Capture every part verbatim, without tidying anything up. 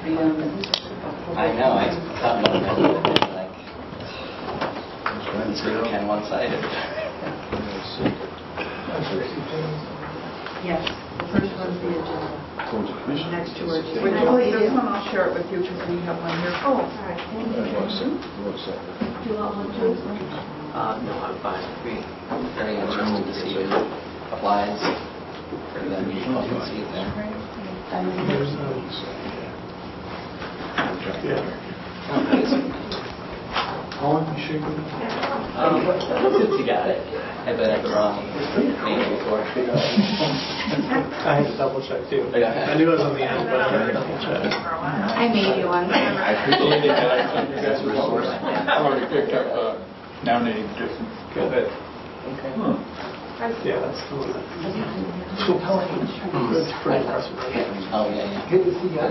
I know, I thought about that, like, it's really kind of one-sided. Yes, the first one's the agenda. Next two are just... Wait, oh, this one I'll share it with you because we have one here. Oh, all right, thank you. Do you want one too? Uh, no, I'm fine. We very interested to see if it applies for them. You can see it there. Oh, nice. Colin, you shaking? Um, since you got it, I bet I had the wrong name before. I had to double check too. Okay. I knew it was on the end, but I had to double check. I made you one. I appreciate it, guys. You guys were resource. I've already picked up uh, nominating petitions. Good. Okay. Hmm. Yeah, that's the one. That's pretty impressive. Oh, yeah, yeah. Yeah, this one's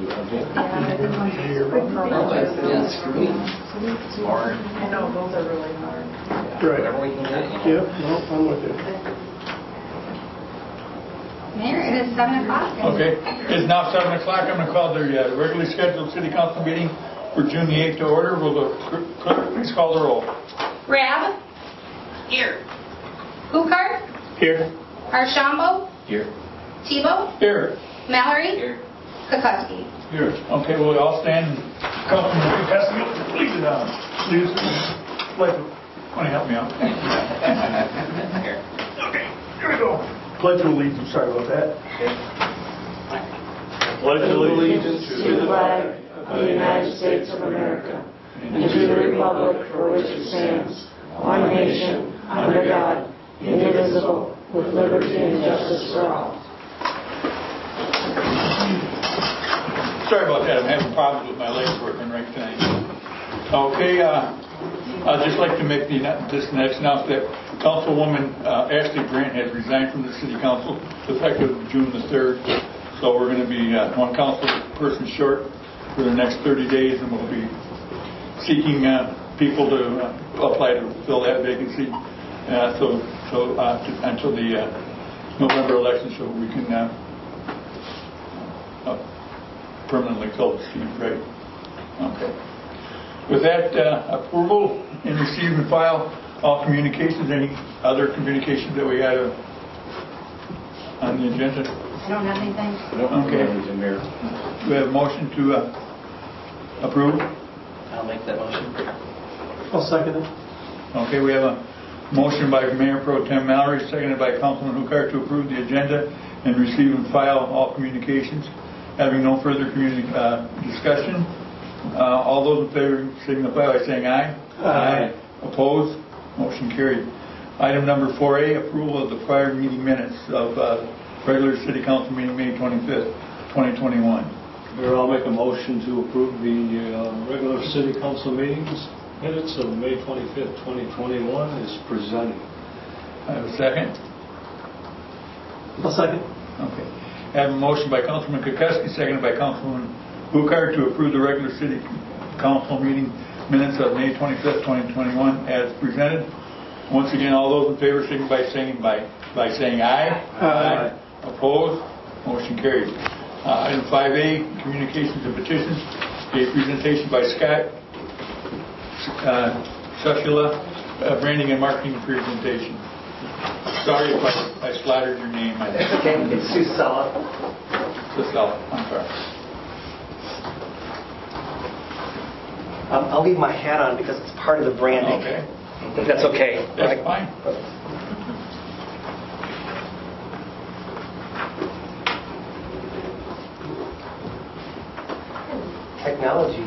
quick for Oh, but, yeah, screw me. Or I know, those are really hard. Right. whatever we can get, you know. Yep, no, I'm with you. Mayor, it is seven o'clock. Okay, it's now seven o'clock. I'm going to call the uh, regularly scheduled city council meeting for June the eighth to order. Will the clerk please call the roll? Rab. Here. Hukart. Here. Archambault. Here. Tebow. Here. Mallory. Here. Kukoski. Here. Okay, we'll all stand. Councilman Kukoski, please sit down. Please. Like, want to help me out? Here. Okay, here we go. Pledge of allegiance. Sorry about that. Pledge allegiance to the flag of the United States of America and to the republic for which it stands, one nation, under God, indivisible, with liberty and justice for all. Sorry about that. I'm having problems with my legs working right tonight. Okay, uh, I'd just like to make the, this next announcement that Councilwoman uh, Ashley Grant has resigned from the City Council effective June the third. So we're going to be uh, one council person short for the next thirty days, and we'll be seeking uh, people to uh, apply to fill that vacancy. Uh, so so uh, to, until the uh, November election, so we can uh, uh, permanently fill the seat, right? Okay. With that uh, approval, and receive and file all communications. Any other communications that we had uh, on the agenda? I don't have anything. Okay. Do we have a motion to uh, approve? I'll make that motion. I'll second it. Okay, we have a motion by Mayor Pro Tem Mallory, seconded by Councilman Hukart to approve the agenda and receive and file all communications. Having no further communi- uh, discussion, uh, all those in favor signify by saying aye. Aye. Opposed? Motion carried. Item number four A, approval of the prior meeting minutes of uh, regular City Council meeting May twenty-fifth, twenty twenty-one. Mayor, I'll make a motion to approve the uh, regular city council meetings minutes of May twenty-fifth, twenty twenty-one as presented. I have a second. I'll second. Okay. I have a motion by Councilman Kukoski, seconded by Councilman Hukart to approve the regular city council meeting minutes of May twenty-fifth, twenty twenty-one as presented. Once again, all those in favor signify by saying by by saying aye. Aye. Opposed? Motion carried. Uh, item five A, communications and petitions. A presentation by Scott uh, Sushila, uh, branding and marketing presentation. Sorry if I, I slaughtered your name. I It's okay, it's too solid. Susella, I'm sorry. Um, I'll leave my hat on because it's part of the branding. Okay. If that's okay. That's fine. Technology.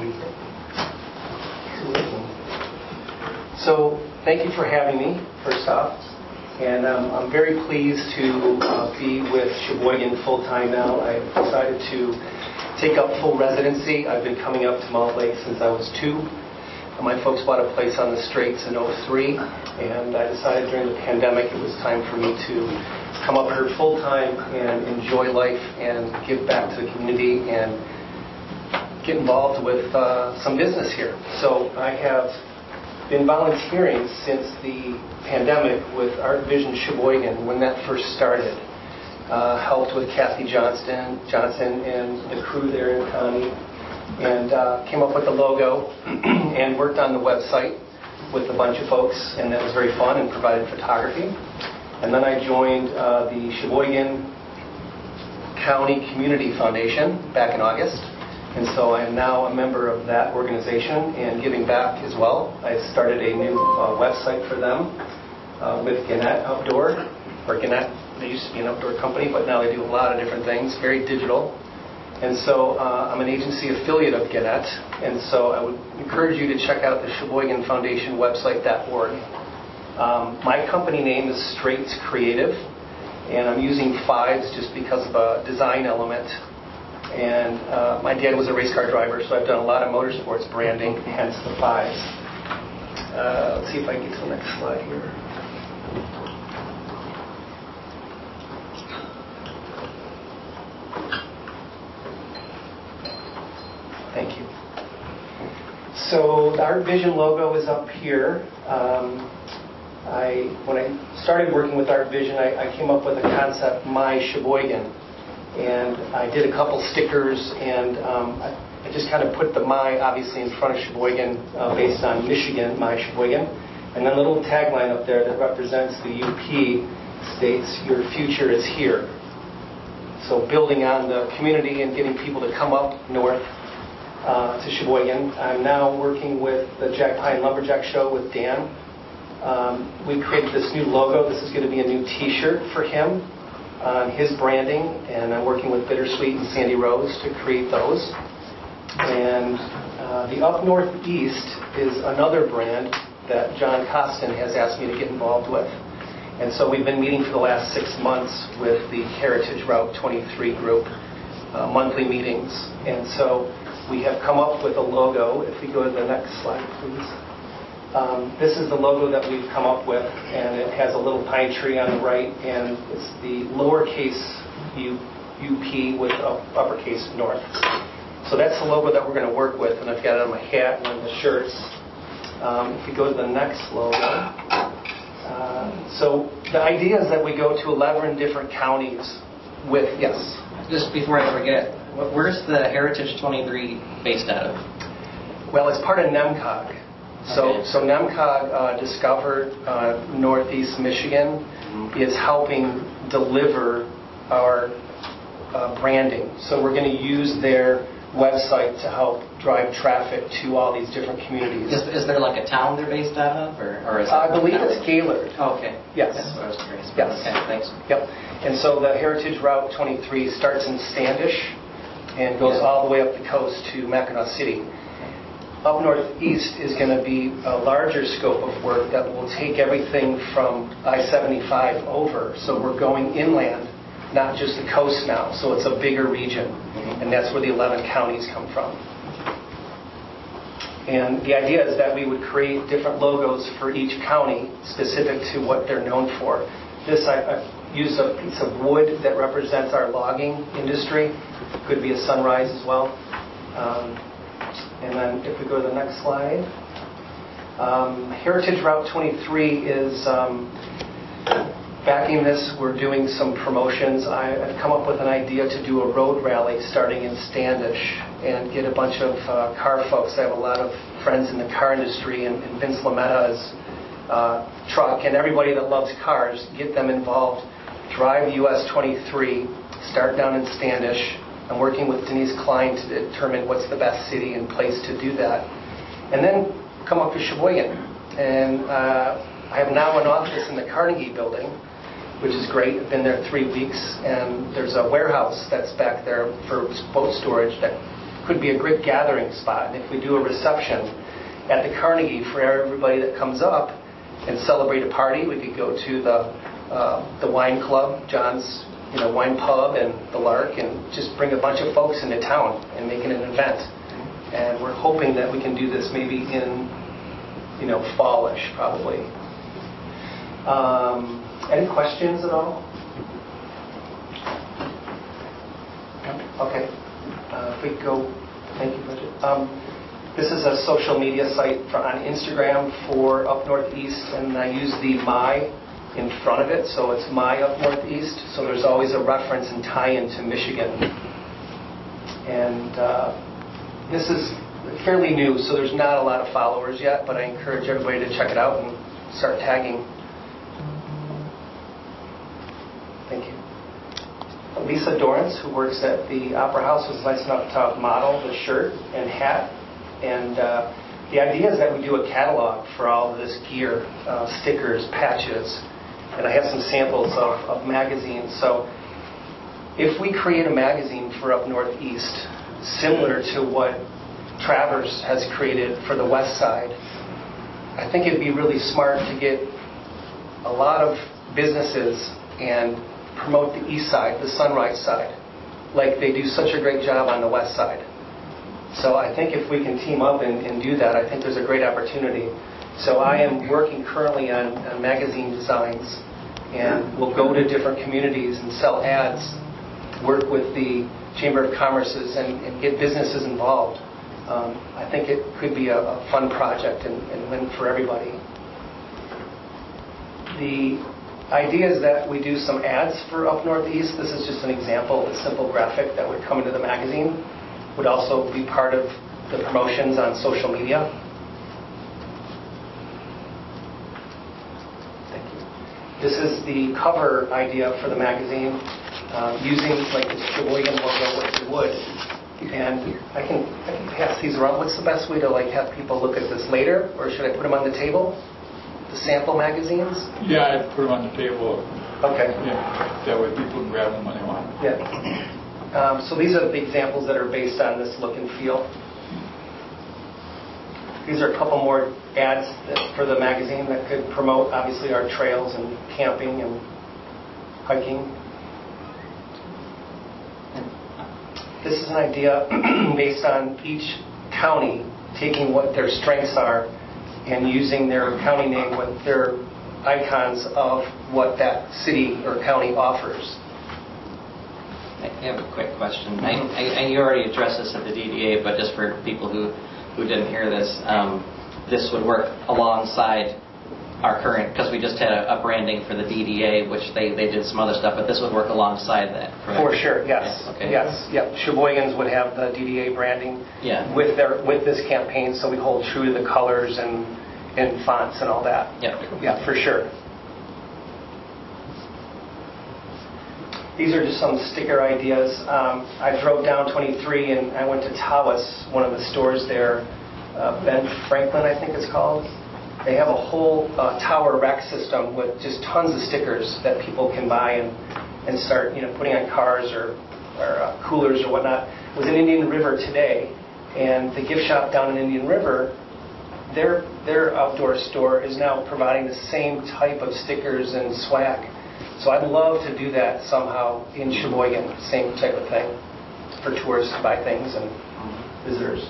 So thank you for having me, first off. And um, I'm very pleased to uh, be with Sheboygan full-time now. I've decided to take up full residency. I've been coming up to Mount Lake since I was two. My folks bought a place on the Straits in oh three, and I decided during the pandemic it was time for me to come up here full-time and enjoy life and give back to the community and get involved with uh, some business here. So I have been volunteering since the pandemic with Art Vision Sheboygan when that first started. Uh, helped with Kathy Johnston, Johnson and the crew there in Connie and uh, came up with the logo and worked on the website with a bunch of folks, and that was very fun and provided photography. And then I joined uh, the Sheboygan County Community Foundation back in August. And so I am now a member of that organization and giving back as well. I started a new uh, website for them uh, with Gannett Outdoor, or Gannett, they used to be an outdoor company, but now they do a lot of different things, very digital. And so uh, I'm an agency affiliate of Gannett, and so I would encourage you to check out the Sheboygan Foundation website dot org. Um, my company name is Straits Creative, and I'm using fives just because of a design element. And uh, my dad was a race car driver, so I've done a lot of motorsports branding, hence the fives. Uh, let's see if I can get to the next slide here. Thank you. So the Art Vision logo is up here. Um, I, when I started working with Art Vision, I, I came up with a concept, My Sheboygan. And I did a couple stickers, and um, I, I just kind of put the My, obviously, in front of Sheboygan, uh, based on Michigan, My Sheboygan. And then a little tagline up there that represents the U P states, Your future is here. So building on the community and getting people to come up north uh, to Sheboygan. I'm now working with the Jack Pine Lumberjack Show with Dan. Um, we created this new logo. This is going to be a new T-shirt for him on his branding, and I'm working with Bittersweet and Sandy Rose to create those. And uh, the Up Northeast is another brand that John Costin has asked me to get involved with. And so we've been meeting for the last six months with the Heritage Route twenty-three group, uh, monthly meetings. And so we have come up with a logo. If we go to the next slide, please. Um, this is the logo that we've come up with, and it has a little pine tree on the right, and it's the lowercase u, UP with up, uppercase north. So that's the logo that we're going to work with, and I've got it on my hat and on the shirts. Um, if we go to the next logo. Uh, so the idea is that we go to eleven different counties with, yes? Just before I forget, wh- where's the Heritage twenty-three based out of? Well, it's part of NEMCOG. So, Okay. so NEMCOG uh, discovered uh, Northeast Michigan Mm-hmm. is helping deliver our uh, branding. So we're going to use their website to help drive traffic to all these different communities. Is, is there like a town they're based out of, or, or is it? I believe it's Gaylord. Oh, okay. Yes. That's what I was curious Yes. about. Okay, thanks. Yep. And so the Heritage Route twenty-three starts in Standish and goes Yeah. all the way up the coast to Mackinac City. Up northeast is going to be a larger scope of work that will take everything from I seventy-five over. So we're going inland, not just the coast now. So it's a bigger region, Mhm. and that's where the eleven counties come from. And the idea is that we would create different logos for each county specific to what they're known for. This, I, I've used a piece of wood that represents our logging industry. Could be a sunrise as well. Um, And then if we go to the next slide. Um, Heritage Route twenty-three is um, backing this. We're doing some promotions. I, I've come up with an idea to do a road rally starting in Standish and get a bunch of uh, car folks. I have a lot of friends in the car industry, and, and Vince Lametta's uh, truck, and everybody that loves cars, get them involved. Drive U S twenty-three, start down in Standish. I'm working with Denise Klein to determine what's the best city and place to do that. And then come up to Sheboygan. And uh, I have now an office in the Carnegie building, which is great. I've been there three weeks. And there's a warehouse that's back there for boat storage that could be a great gathering spot. And if we do a reception at the Carnegie for everybody that comes up and celebrate a party, we could go to the, uh, the wine club, John's you know, wine pub and the Lark, and just bring a bunch of folks into town and make it an event. And we're hoping that we can do this maybe in, you know, fallish, probably. Um, any questions at all? Okay. Uh, if we go, thank you, Bridget. Um, this is a social media site for, on Instagram for Up Northeast, and I use the My in front of it, so it's My Up Northeast, so there's always a reference and tie-in to Michigan. And uh, this is fairly new, so there's not a lot of followers yet, but I encourage everybody to check it out and start tagging. Thank you. Lisa Dorrance, who works at the Opera House, was nice enough to model the shirt and hat. And uh, the idea is that we do a catalog for all of this gear, uh, stickers, patches, and I have some samples of, of magazines. So if we create a magazine for up northeast, similar to what Travers has created for the west side, I think it'd be really smart to get a lot of businesses and promote the east side, the Sunrise side, like they do such a great job on the west side. So I think if we can team up and, and do that, I think there's a great opportunity. So I am working currently on, on magazine designs, and we'll go to different communities and sell ads, work with the Chamber of Commerce's and, and get businesses involved. Um, I think it could be a, a fun project and, and win for everybody. The idea is that we do some ads for up northeast. This is just an example of a simple graphic that would come into the magazine. Would also be part of the promotions on social media. Thank you. This is the cover idea for the magazine, uh, using like the Sheboygan logo, if you would. And I can, I can pass these around. What's the best way to like have people look at this later, or should I put them on the table? The sample magazines? Yeah, I'd put them on the table. Okay. Yeah, that way people can grab them when they want. Yeah. Um, so these are the examples that are based on this look and feel. These are a couple more ads that, for the magazine that could promote, obviously, our trails and camping and hiking. This is an idea based on each county taking what their strengths are and using their county name with their icons of what that city or county offers. I have a quick question. I, I, and you already addressed this at the D D A, but just for people who, who didn't hear this, um, this would work alongside our current, because we just had a, a branding for the D D A, which they, they did some other stuff, but this would work alongside that. Correct? For sure, yes. Yeah, okay. Yes, yep. Sheboygan's would have the D D A branding Yeah. with their with this campaign, so we hold true to the colors and, and fonts and all that. Yep. Yeah, for sure. These are just some sticker ideas. Um, I drove down twenty-three and I went to Tawas, one of the stores there, uh, Ben Franklin, I think it's called. They have a whole uh, tower rack system with just tons of stickers that people can buy and, and start, you know, putting on cars or, or uh, coolers or whatnot. I was in Indian River today, and the gift shop down in Indian River, their their outdoor store is now providing the same type of stickers and swag. So I'd love to do that somehow in Sheboygan, same type of thing, for tourists to buy things and visitors.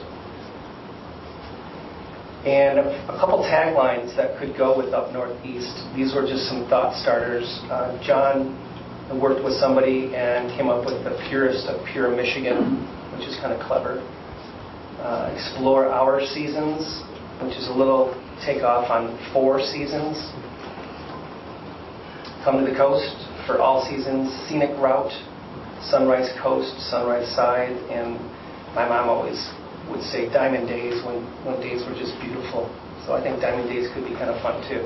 And a, a couple taglines that could go with Up Northeast. These were just some thought starters. Uh, John worked with somebody and came up with the purest of pure Michigan, which is kind of clever. Uh, explore our seasons, which is a little takeoff on four seasons. Come to the coast for all seasons. Scenic route, Sunrise Coast, Sunrise Side, and my mom always would say Diamond Days when, when days were just beautiful. So I think Diamond Days could be kind of fun too.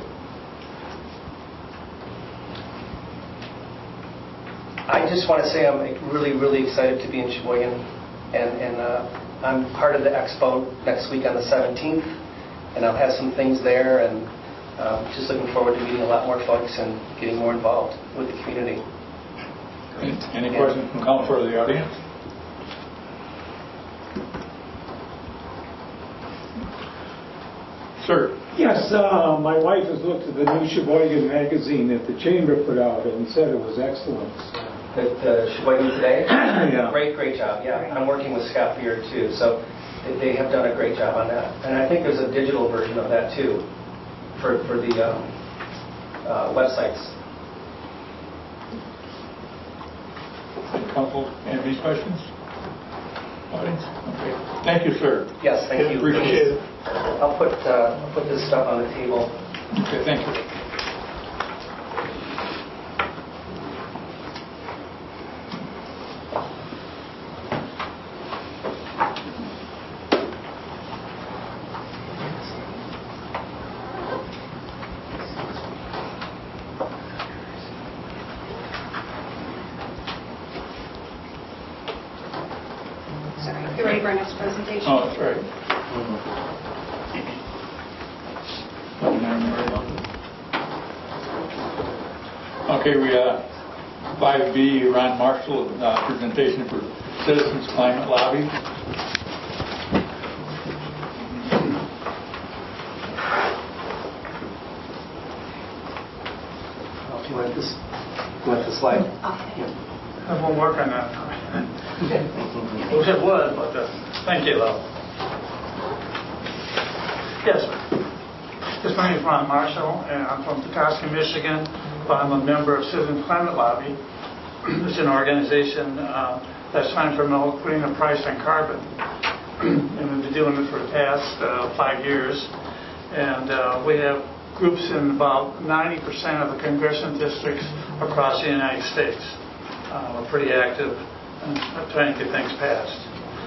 I just want to say I'm really, really excited to be in Sheboygan, and, and uh, I'm part of the expo next week on the seventeenth, and I'll have some things there, and um, just looking forward to meeting a lot more folks and getting more involved with the community. Any questions from council or the audience? Sir. Yes, uh, my wife has looked at the new Sheboygan magazine that the Chamber put out and said it was excellent. At uh, Sheboygan Today? Yeah. Great, great job. Yeah, I'm working with Scott Beard too, so they- they have done a great job on that. And I think there's a digital version of that too for, for the um, uh, websites. Council, any questions? Audience? Okay. Thank you, sir. Yes, thank you. Appreciate it. I'll put, uh, I'll put this stuff on the table. Okay, thank you. sorry. You ready for our next presentation? Oh, that's right. Okay, we, uh, five B, Ron Marshall, uh, presentation for Citizens Climate Lobby. If you want this, you want the slide? I won't work on that. I wish it would, but uh, thank you, though. Yes, this my name is Ron Marshall, and I'm from Petoskey, Michigan, but I'm a member of Citizens Climate Lobby. It's an organization uh, that's trying to promote putting a price on carbon. And we've been doing it for the past uh, five years. And uh, we have groups in about ninety percent of the congressional districts across the United States. Uh, we're pretty active and trying to get things passed.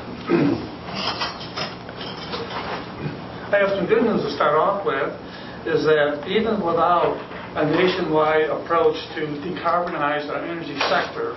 I have some good news to start off with, is that even without a nationwide approach to decarbonize our energy sector,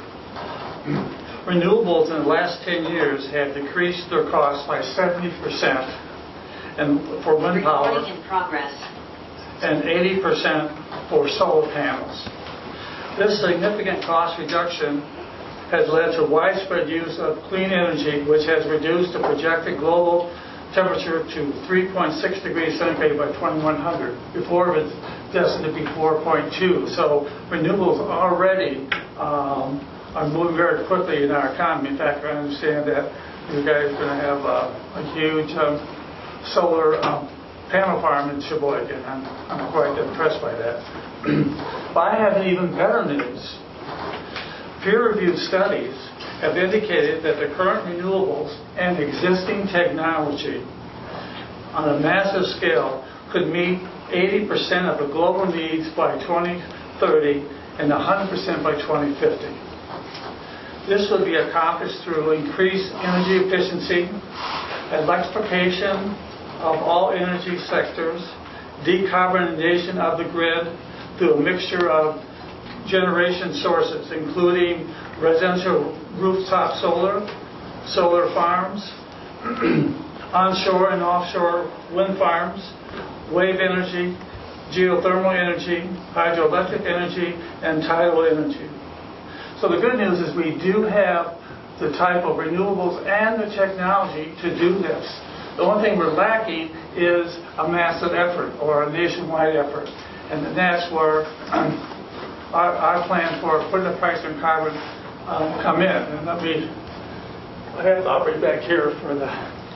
renewables in the last ten years have decreased their costs by seventy percent, and for wind power, Recording in progress. and eighty percent for solar panels. This significant cost reduction has led to widespread use of clean energy, which has reduced the projected global temperature to three point six degrees centigrade by twenty-one hundred. Before it was destined to be four point two. So renewables already um, are moving very quickly in our economy. In fact, I understand that you guys are going to have a, a huge um, solar um, panel farm in Sheboygan. I'm, I'm quite impressed by that. But I have even better news. Peer-reviewed studies have indicated that the current renewables and existing technology on a massive scale could meet eighty percent of the global needs by twenty thirty and one hundred percent by twenty fifty. This would be accomplished through increased energy efficiency, electrification of all energy sectors, decarbonization of the grid through a mixture of generation sources, including residential rooftop solar, solar farms, onshore and offshore wind farms, wave energy, geothermal energy, hydroelectric energy, and tidal energy. So the good news is we do have the type of renewables and the technology to do this. The only thing we're lacking is a massive effort or a nationwide effort. And that's where um, our, our plan for putting the price on carbon um, come in. And let me, I have to operate back here for the,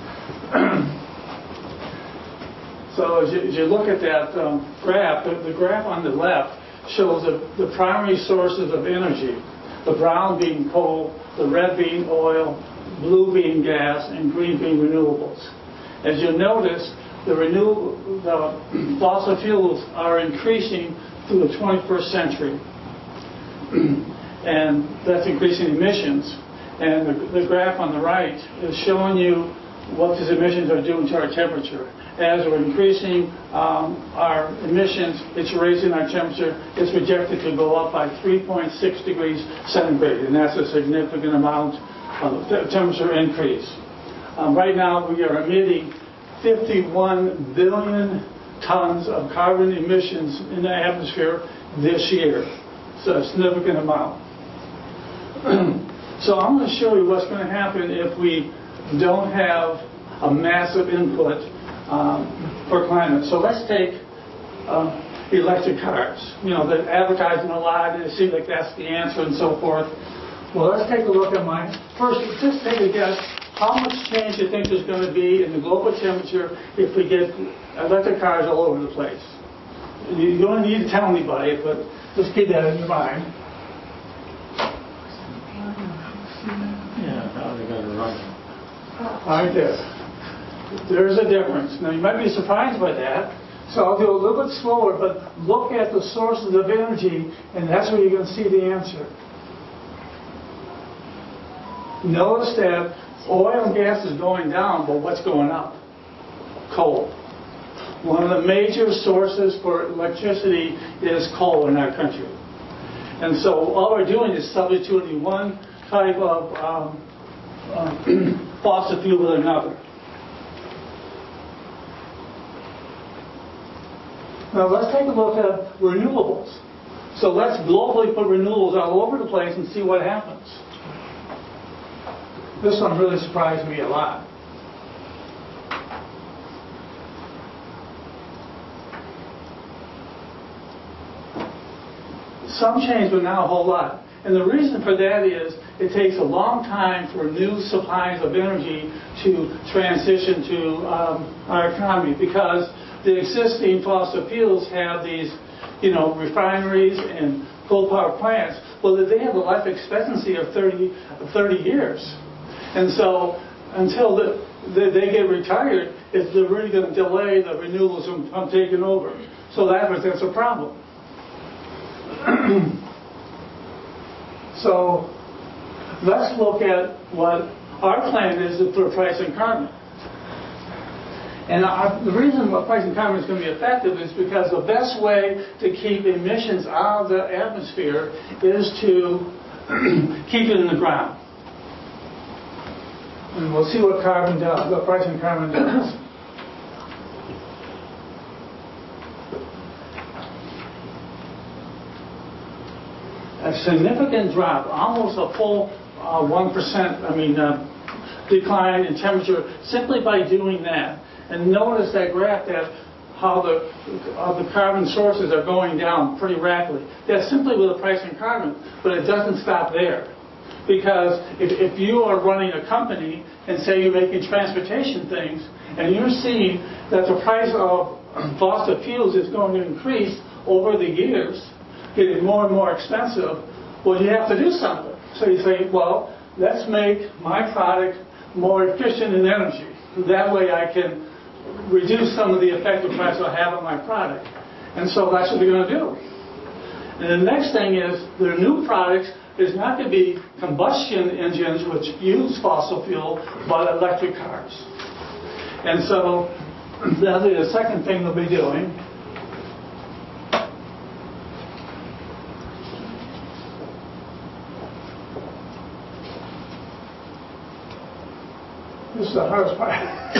so as you, as you look at that um, graph, the, the graph on the left shows the, the primary sources of energy, the brown being coal, the red being oil, blue being gas, and green being renewables. As you'll notice, the renewable, the fossil fuels are increasing through the twenty-first century. And that's increasing emissions. And the, the graph on the right is showing you what these emissions are doing to our temperature. As we're increasing um, our emissions, it's raising our temperature. It's projected to go up by three point six degrees centigrade, and that's a significant amount of temperature increase. Um, right now, we are emitting fifty-one billion tons of carbon emissions in the atmosphere this year. It's a significant amount. So I'm going to show you what's going to happen if we don't have a massive input um, for climate. So let's take uh, electric cars. You know, they're advertising a lot, and it seems like that's the answer and so forth. Well, let's take a look at mine. First, just take a guess. How much change do you think there's going to be in the global temperature if we get electric cars all over the place? You don't need to tell anybody, but just keep that in your mind. Yeah, how are they going to run? Right there. There's a difference. Now, you might be surprised by that. So I'll do a little bit slower, but look at the sources of energy, and that's where you're going to see the answer. Notice that oil and gas is going down, but what's going up? Coal. One of the major sources for electricity is coal in our country. And so all we're doing is substituting one type of um, uh, fossil fuel with another. Now let's take a look at renewables. So let's globally put renewables all over the place and see what happens. This one really surprised me a lot. Some change, but not a whole lot. And the reason for that is it takes a long time for new supplies of energy to transition to um, our economy, because the existing fossil fuels have these, you know, refineries and coal power plants. Well, they have a life expectancy of thirty, thirty years. And so until the, the, they get retired, it's, they're really going to delay the renewables from, from taking over. So that presents a problem. So let's look at what our plan is for pricing carbon. And our, the reason why pricing carbon is going to be effective is because the best way to keep emissions out of the atmosphere is to keep it in the ground. And we'll see what carbon does, what pricing carbon does. A significant drop, almost a full uh, one percent, I mean, uh, decline in temperature simply by doing that. And notice that graph, that how the, uh, the carbon sources are going down pretty rapidly. That's simply with the price in carbon, but it doesn't stop there. Because if, if you are running a company and say you're making transportation things, and you're seeing that the price of fossil fuels is going to increase over the years, getting more and more expensive, well, you have to do something. So you say, well, let's make my product more efficient in energy. That way I can reduce some of the effective price I have on my product. And so that's what they're going to do. And the next thing is, their new products is not to be combustion engines which use fossil fuel, but electric cars. And so that'll be the second thing they'll be doing. This is the hardest part.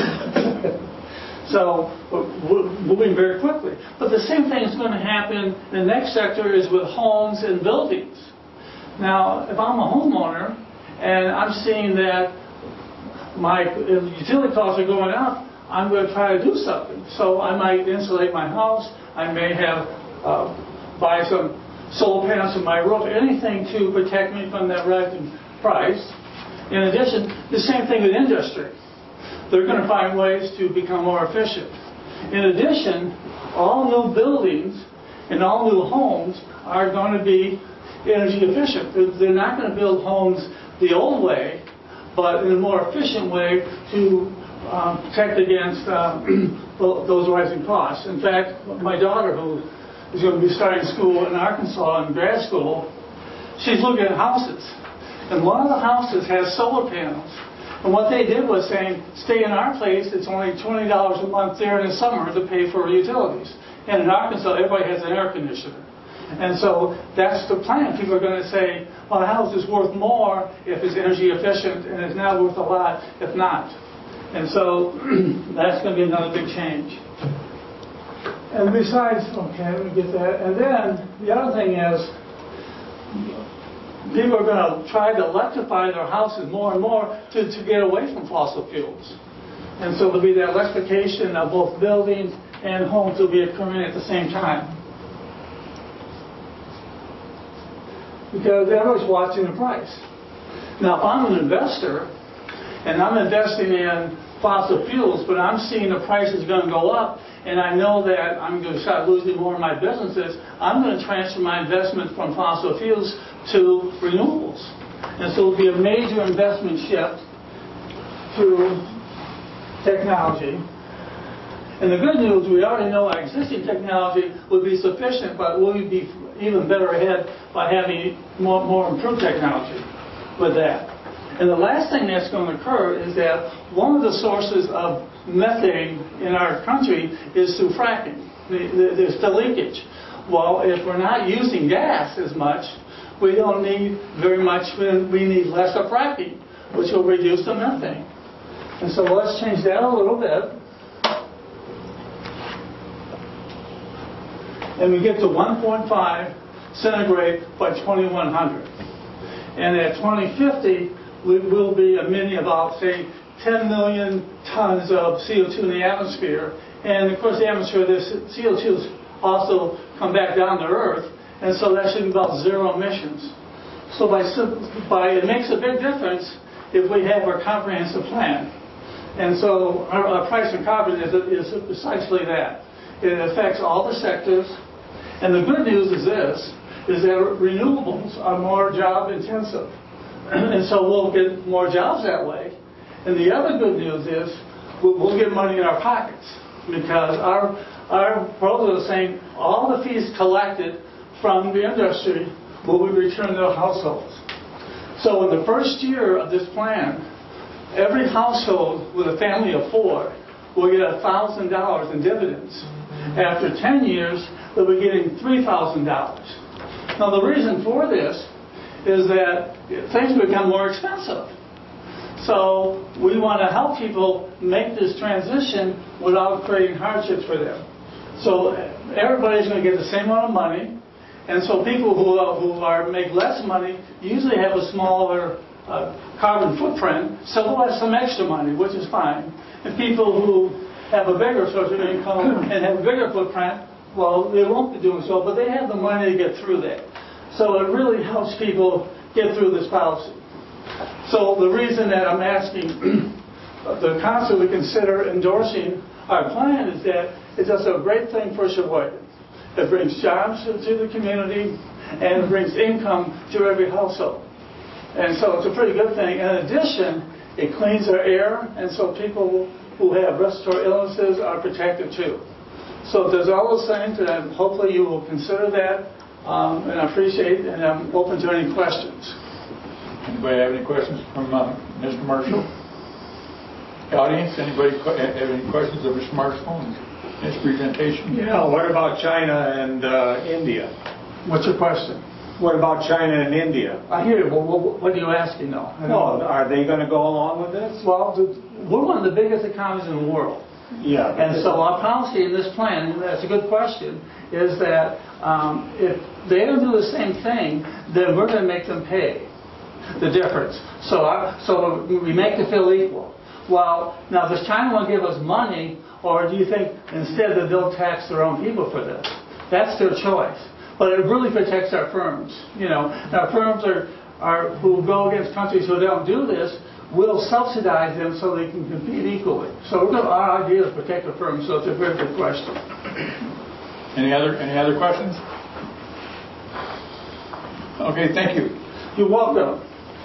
So we're moving very quickly. But the same thing is going to happen in the next sector is with homes and buildings. Now, if I'm a homeowner and I'm seeing that my utility costs are going up, I'm going to try to do something. So I might insulate my house. I may have uh, buy some solar panels on my roof, anything to protect me from that rising price. In addition, the same thing with industry. They're going to find ways to become more efficient. In addition, all new buildings and all new homes are going to be energy efficient. They're not going to build homes the old way, but in a more efficient way to um, protect against uh, those rising costs. In fact, my daughter, who is going to be starting school in Arkansas in grad school, she's looking at houses. And one of the houses has solar panels. And what they did was saying, stay in our place, it's only twenty dollars a month there in the summer to pay for utilities. And in Arkansas, everybody has an air conditioner. And so that's the plan. People are going to say, well, a house is worth more if it's energy efficient, and it's now worth a lot if not. And so that's going to be another big change. And besides, okay, let me get that. And then the other thing is, people are going to try to electrify their houses more and more to, to get away from fossil fuels. And so there'll be that electrification of both buildings and homes will be occurring at the same time. Because everyone's watching the price. Now, if I'm an investor and I'm investing in fossil fuels, but I'm seeing the price is going to go up, and I know that I'm going to start losing more of my businesses, I'm going to transfer my investment from fossil fuels to renewables. And so it'll be a major investment shift to technology. And the good news, we already know our existing technology will be sufficient, but we'll be even better ahead by having more, more improved technology with that. And the last thing that's going to occur is that one of the sources of methane in our country is through fracking. There's the leakage. Well, if we're not using gas as much, we don't need very much, we need less of fracking. which will reduce the methane. And so let's change that a little bit. And we get to one point five centigrade by twenty-one hundred. And at twenty fifty, we will be emitting about, say, ten million tons of C O two in the atmosphere. And of course, the atmosphere, this C O two also come back down to Earth, and so that should be about zero emissions. So by, by it makes a big difference if we have our comprehensive plan. And so our, our price of carbon is, is precisely that. It affects all the sectors. And the good news is this, is that renewables are more job intensive. And so we'll get more jobs that way. And the other good news is we'll, we'll get money in our pockets, because our, our proposal is saying all the fees collected from the industry will be returned to the households. So in the first year of this plan, every household with a family of four will get one thousand dollars in dividends. After ten years, they'll be getting three thousand dollars. Now the reason for this is that things become more expensive. So we want to help people make this transition without creating hardships for them. So everybody's going to get the same amount of money. And so people who, uh, who are make less money usually have a smaller uh, carbon footprint, so they'll have some extra money, which is fine. And people who have a bigger source of income and have a bigger footprint, well, they won't be doing so, but they have the money to get through that. So it really helps people get through this policy. So the reason that I'm asking the council to consider endorsing our plan is that it's just a great thing for Sheboygan. It brings jobs to the community, and it brings income to every household. And so it's a pretty good thing. In addition, it cleans our air, and so people who have respiratory illnesses are protected too. So there's all those things, and hopefully you will consider that, um, and I appreciate it, and I'm open to any questions. Anybody have any questions from uh, Mister Marshall? The audience, anybody qu- have any questions of Mister Marshall and his presentation? Yeah, what about China and uh, India? What's your question? What about China and India? I hear you. Well, what, what are you asking, though? I don't Well, know. are they going to go along with this? Well, the, we're one of the biggest economies in the world. Yeah. And so our policy in this plan, that's a good question, is that um, if they don't do the same thing, then we're going to make them pay the difference. So, our, so we make it feel equal. Well, now does China want to give us money, or do you think instead that they'll tax their own people for this? That's their choice. But it really protects our firms. You know, our firms are, are who go against countries who don't do this, we'll subsidize them so they can compete equally. So we're gonna, our idea is to protect the firms, so it's a very good question. Any other any other questions? Okay, thank you. You're welcome.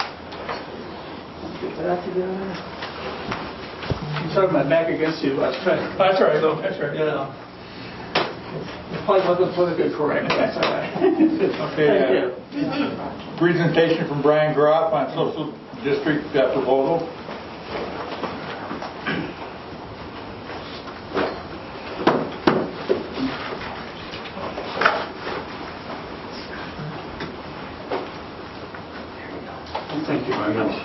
Get that together. I'm sorry, my back against you. I was trying. That's right. No, that's right. Yeah. It probably wasn't politically correct. That's all right. Okay. Thank Uh, you. presentation from Brian Groff on social district uh, proposal. Thank you very much.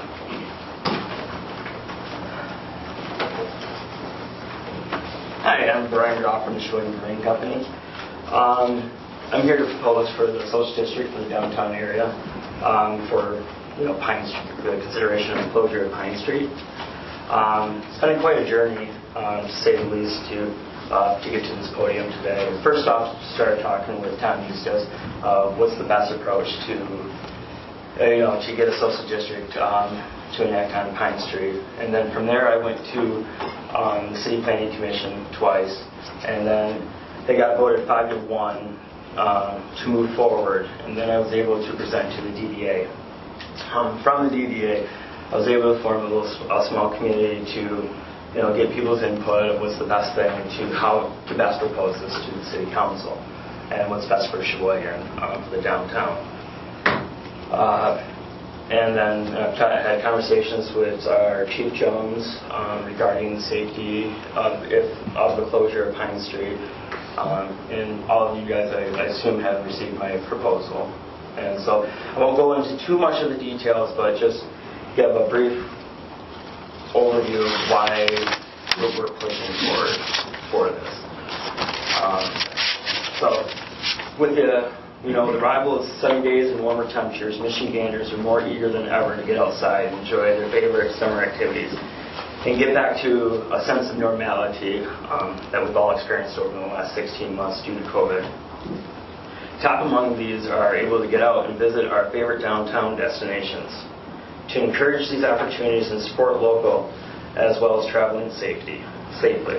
Hi, I'm Brian Groff from the Sheboygan Marine Company. Um, I'm here to propose for the social district for the downtown area um, for you know Pine Street, the consideration of the closure of Pine Street. Um, it's been quite a journey, uh, to say the least, to uh, to get to this podium today. First off, started talking with Tom Eustace. Uh, what's the best approach to uh, you know to get a social district um, to enact on Pine Street, and then from there I went to um, the City Planning Commission twice, and then they got voted five to one um, to move forward, and then I was able to present to the D D A. Um, from the D D A, I was able to form a little a small community to you know get people's input of what's the best thing to how to best propose this to the City Council, and what's best for Sheboygan uh, for the downtown. Uh, And then I've had conversations with our Chief Jones um, regarding the safety of, if, of the closure of Pine Street. Um, and all of you guys, I, I assume, have received my proposal. And so I won't go into too much of the details, but just give a brief overview of why we're pushing forward for this. Um, so, with the you know the arrival of sunny days and warmer temperatures, Michiganders are more eager than ever to get outside and enjoy their favorite summer activities and get back to a sense of normality um, that we've all experienced over the last sixteen months due to COVID. Top among these are able to get out and visit our favorite downtown destinations. To encourage these opportunities and support local, as well as traveling safety, safely.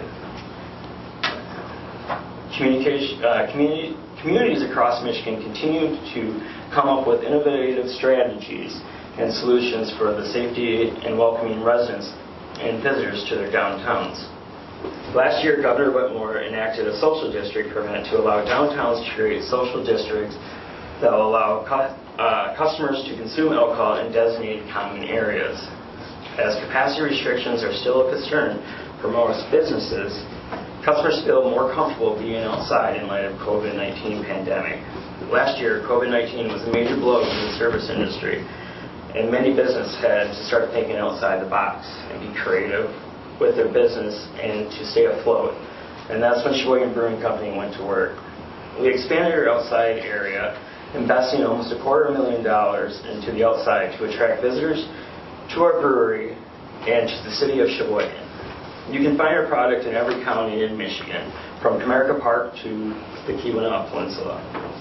Communication, uh, community, communities across Michigan continue to come up with innovative strategies and solutions for the safety and welcoming residents and visitors to their downtowns. Last year, Governor Whitmore enacted a social district permit to allow downtowns to create social districts that will allow cu uh, customers to consume alcohol in designated common areas. As capacity restrictions are still a concern for most businesses, customers feel more comfortable being outside in light of COVID nineteen pandemic. Last year, COVID nineteen was a major blow to the service industry, and many businesses had to start thinking outside the box and be creative with their business and to stay afloat. And that's when Sheboygan Brewing Company went to work. We expanded our outside area, investing almost a quarter million dollars into the outside to attract visitors to our brewery and to the city of Sheboygan. You can find our product in every county in Michigan, from Comerica Park to the Keweenaw Peninsula.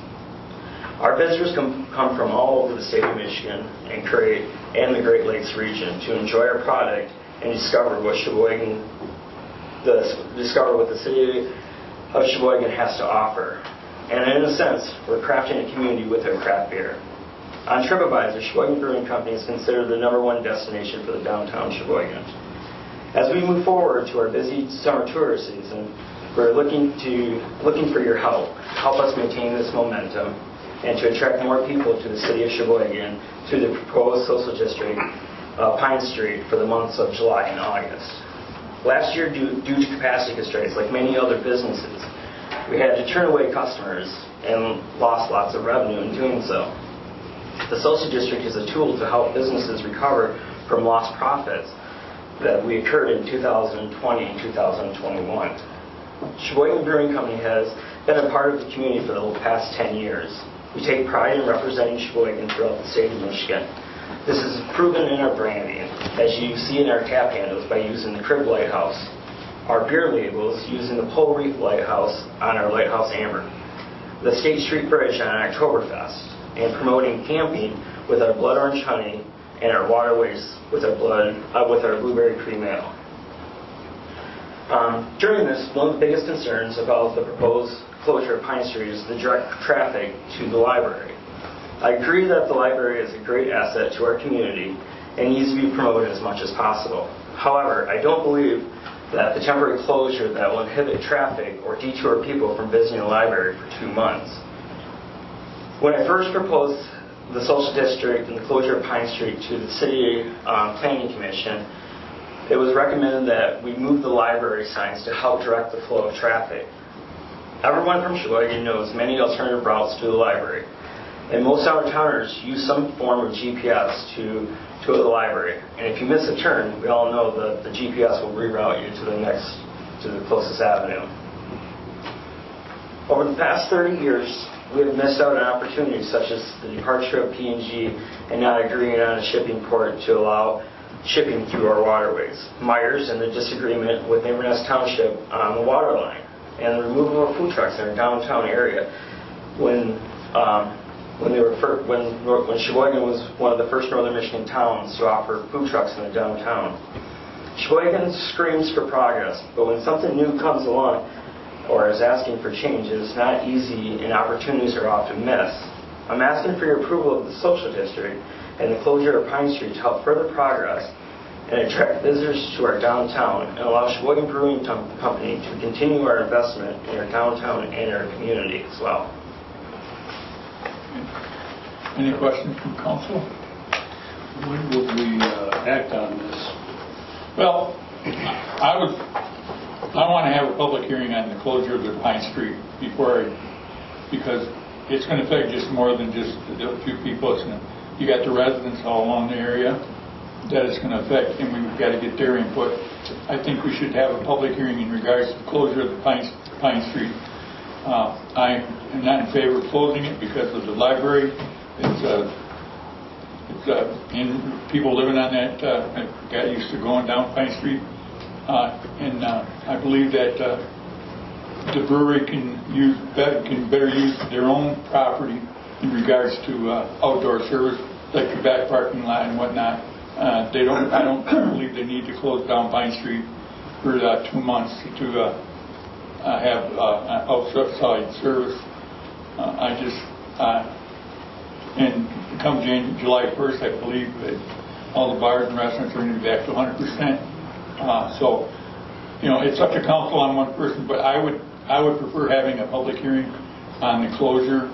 Our visitors come, come from all over the state of Michigan and, create, and the Great Lakes region to enjoy our product and discover what Sheboygan, the, discover what the city of Sheboygan has to offer. And in a sense, we're crafting a community with our craft beer. On TripAdvisor, Sheboygan Brewing Company is considered the number one destination for the downtown Sheboygan. As we move forward to our busy summer tourist season, we're looking to looking for your help. Help us maintain this momentum and to attract more people to the city of Sheboygan to the proposed social district, uh, Pine Street, for the months of July and August. Last year, due, due to capacity constraints, like many other businesses, we had to turn away customers and lost lots of revenue in doing so. The social district is a tool to help businesses recover from lost profits that we incurred in two thousand twenty and two thousand twenty-one. Sheboygan Brewing Company has been a part of the community for the past ten years. We take pride in representing Sheboygan throughout the state of Michigan. This is proven in our branding, as you see in our tap handles by using the Crib Lighthouse, our beer labels using the Pole Reef Lighthouse on our Lighthouse Amber, the State Street Bridge on Oktoberfest, and promoting camping with our Blood Orange Honey and our waterways with our blood uh, with our Blueberry Cream Ale. Um, during this, one of the biggest concerns about the proposed closure of Pine Street is the direct traffic to the library. I agree that the library is a great asset to our community and needs to be promoted as much as possible. However, I don't believe that the temporary closure that will inhibit traffic or detour people from visiting the library for two months. When I first proposed the social district and the closure of Pine Street to the City um, Planning Commission, it was recommended that we move the library signs to help direct the flow of traffic. Everyone from Sheboygan knows many alternative routes to the library, and most out-of-towners use some form of G P S to, to the library. And if you miss a turn, we all know that the G P S will reroute you to the next, to the closest avenue. Over the past thirty years, we have missed out on opportunities such as the departure of P and G and not agreeing on a shipping port to allow shipping through our waterways. Myers and the disagreement with Inverness Township on the water line, and the removal of food trucks in our downtown area when um, when they were fir when when Sheboygan was one of the first northern Michigan towns to offer food trucks in the downtown. Sheboygan screams for progress, but when something new comes along or is asking for change, it is not easy and opportunities are often missed. I'm asking for your approval of the social district and the closure of Pine Street to help further progress and attract visitors to our downtown and allow Sheboygan Brewing Company to continue our investment in our downtown and our community as well. Any questions from council? When would we uh, act on this? Well, I was, I want to have a public hearing on the closure of the Pine Street before I, because it's going to affect just more than just a few people. It's going to, you got the residents all along the area, that it's going to affect, and we've got to get their input. I think we should have a public hearing in regards to the closure of the Pine, Pine Street. Uh, I am not in favor of closing it because of the library. It's, uh, it's uh, and people living on that uh, got used to going down Pine Street, uh, and uh, I believe that uh, the brewery can use better, can better use their own property in regards to uh, outdoor service, like the back parking lot and whatnot. Uh, they don't. I don't believe they need to close down Pine Street for uh, two months to uh, uh, have uh, outside service. Uh, I just uh, and come January, July first, I believe that all the bars and restaurants are going to be back to one hundred percent. Uh, so, you know, it's up to council on one person, but I would I would prefer having a public hearing on the closure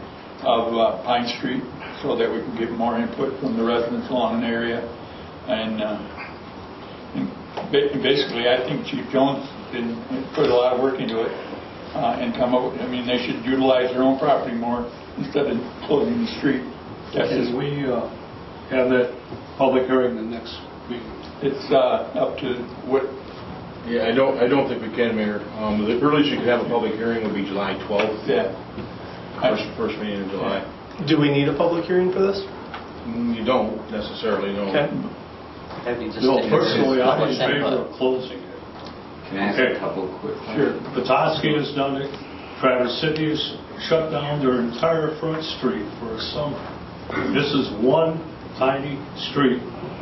of uh, Pine Street, so that we can get more input from the residents along an area. And, uh, and basically, I think Chief Jones did put a lot of work into it uh, and come up with, I mean, they should utilize their own property more instead of closing the street. That's just, Can we uh, have that public hearing the next week? it's uh, up to what. Yeah, I don't, I don't think we can, Mayor. Um, the earliest you could have a public hearing would be July twelfth. Yeah. First, first meeting in July. Do we need a public hearing for this? Mm, You don't necessarily, no. Okay. That'd be just Bill, a- personally, I'm in public favor input. of closing it. Can I ask Okay. a couple quick Sure. Petoskey has done it. Traverse City has shut down their entire front street for a summer. This is one tiny street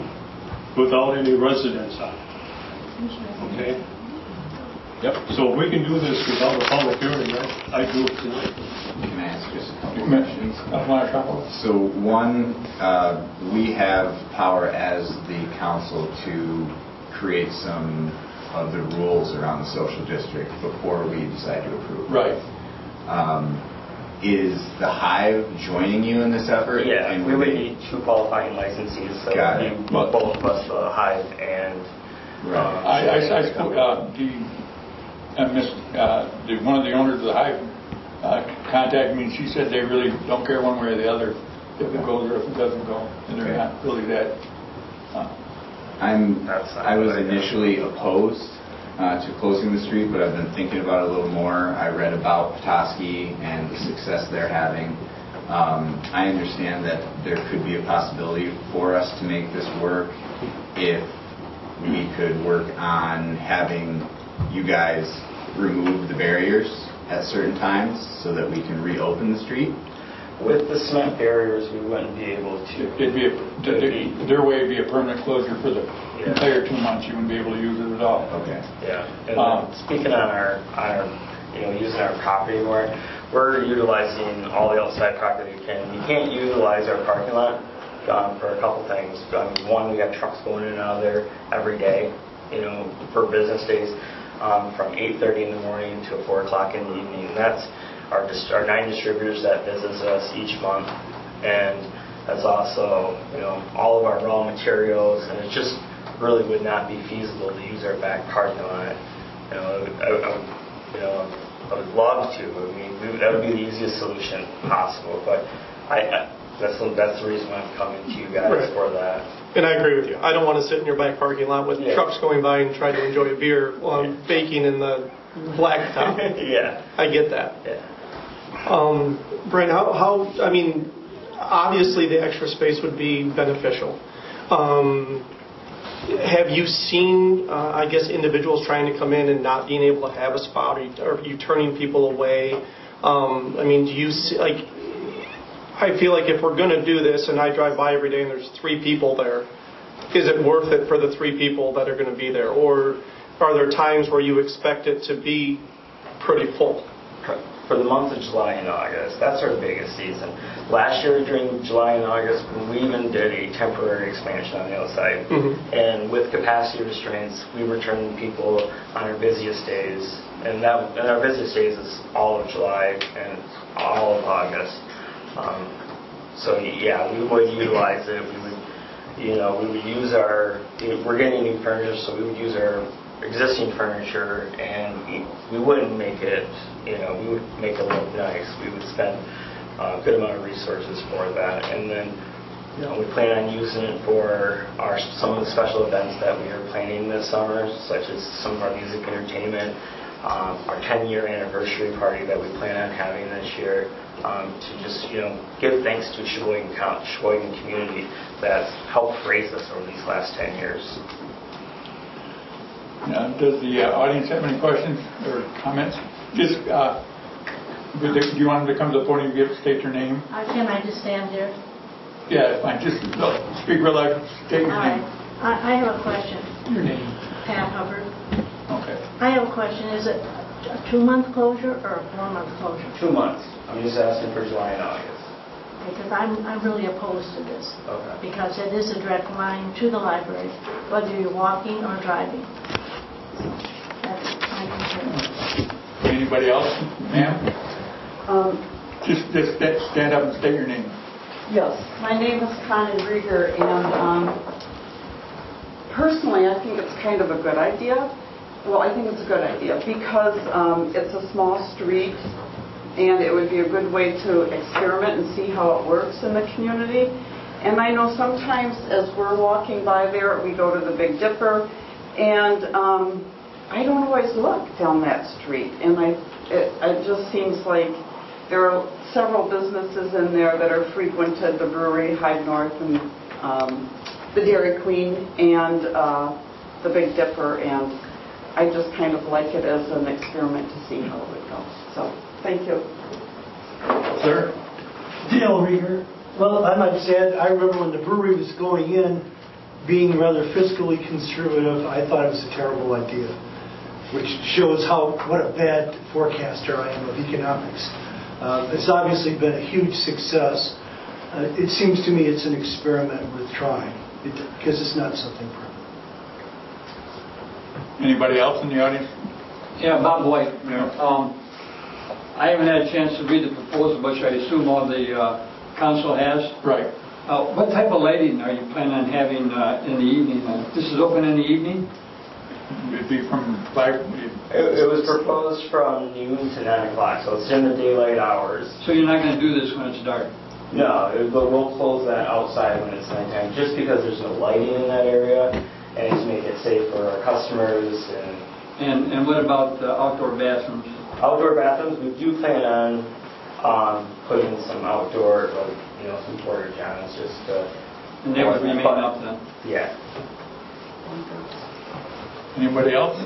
without any residents on it. Okay? Yep. So if we can do this without a public hearing, I, I do it tonight. Can I ask just a couple questions? Uh, So one, uh, we have power as the council to create some of the rules around the social district before we decide to approve. Right. Um, is the Hive joining you in this effort? Yeah, And we would they- need two qualifying licensees, so Got we- it. both of us, uh, Hive and. Right. um, I, I, I spoke, uh, the, uh, Miss, uh, the, one of the owners of the Hive uh, contacted me, and she said they really don't care one way or the other if it goes or if it doesn't go, and they're Okay. not really that. Uh, I'm, That's not I was what I know. initially opposed uh, to closing the street, but I've been thinking about it a little more. I read about Petoskey and the success they're having. Um, I understand that there could be a possibility for us to make this work if we could work on having you guys remove the barriers at certain times so that we can reopen the street. With the cement barriers, we wouldn't be able to. It'd be, a, their, their way would be a permanent closure for the Yeah. entire two months. You wouldn't be able to use it at all. Okay. Yeah, and Um, then speaking on our, on our, you know, using our property more, we're utilizing all the outside property we can. You can't utilize our parking lot um, for a couple things. Um, one, we got trucks going in and out of there every day, you know, for business days, um, from eight thirty in the morning to four o'clock in the evening. And that's our, dist- our nine distributors that visit us each month. And that's also, you know, all of our raw materials, and it just really would not be feasible to use our back parking lot. You know, I would, I would, I would, you know, I would love to. I mean, we, that would be the easiest solution possible. But I, I that's the, that's the reason why I'm coming to you guys Right. for that. And I agree with you. I don't want to sit in your back parking lot with Yeah. trucks going by and try to enjoy a beer while I'm baking in the blacktop. Yeah. I get that. Yeah. Um, Brian, how, how, I mean, obviously the extra space would be beneficial. Um, have you seen, uh, I guess, individuals trying to come in and not being able to have a spot, or you, or you turning people away? Um, I mean, do you see, like, I feel like if we're going to do this, and I drive by every day and there's three people there, is it worth it for the three people that are going to be there? Or are there times where you expect it to be pretty full? For the month of July and August, that's our biggest season. Last year during July and August, we even did a temporary expansion on the outside. Mhm. And with capacity restraints, we were turning people on our busiest days. And that, and our busiest days is all of July and all of August. Um, so yeah, we would utilize it. We would, you know, we would use our, we're getting new furniture, so we would use our existing furniture, and we, we wouldn't make it, you know, we would make it look nice. We would spend a good amount of resources for that. And then You know, we plan on using it for our some of the special events that we are planning this summer, such as some of our music entertainment, um, our ten-year anniversary party that we plan on having this year, um, to just you know give thanks to Sheboygan County, Sheboygan community that's helped raise us over these last ten years. Now, does the uh, audience have any questions or comments? Just, uh, do you want them to come to the podium and give, state your name? Uh, Can I just stand here? Yeah, fine. Just uh, speak real loud. State your All right. name. I I have a question. Your name. Pat Hubbard. Okay. I have a question. Is it a two-month closure or a four-month closure? Two months. I'm just asking for July and August. Because I'm I'm really opposed to this. Okay. Because it is a direct line to the library, whether you're walking or driving. That's my concern. Anybody else? Ma'am? Um, Just, just sta- stand up and state your name. Yes, my name is Connie Rieger, and um, personally, I think it's kind of a good idea. Well, I think it's a good idea because um, it's a small street, and it would be a good way to experiment and see how it works in the community. And I know sometimes as we're walking by there, we go to the Big Dipper, and um, I don't always look down that street, and I, it, it just seems like there are several businesses in there that are frequented, the brewery, Hyde North, and um, the Dairy Queen, and uh, the Big Dipper, and I just kind of like it as an experiment to see how it would go. So, thank you. Sir? Dale Rieger. Well, I might say, I remember when the brewery was going in, being rather fiscally conservative, I thought it was a terrible idea, which shows how what a bad forecaster I am of economics. Uh, it's obviously been a huge success. Uh, it seems to me it's an experiment worth trying, because it's not something permanent. Anybody else in the audience? Yeah, Bob White. Um, I haven't had a chance to read the proposal, which I assume all the uh, council has. Right. Uh, what type of lighting are you planning on having uh, in the evening? Uh, this is open in the evening? It'd be from five. It, it was proposed from noon to nine o'clock, so it's in the daylight hours. So you're not going to do this when it's dark? No, it, but we'll close that outside when it's nighttime, just because there's no lighting in that area, and to make it safe for our customers. And and and what about the outdoor bathrooms? Outdoor bathrooms, we do plan on um, putting some outdoor, like you know, some porta johns, just to. And they would remain up then. Yeah. Anybody else?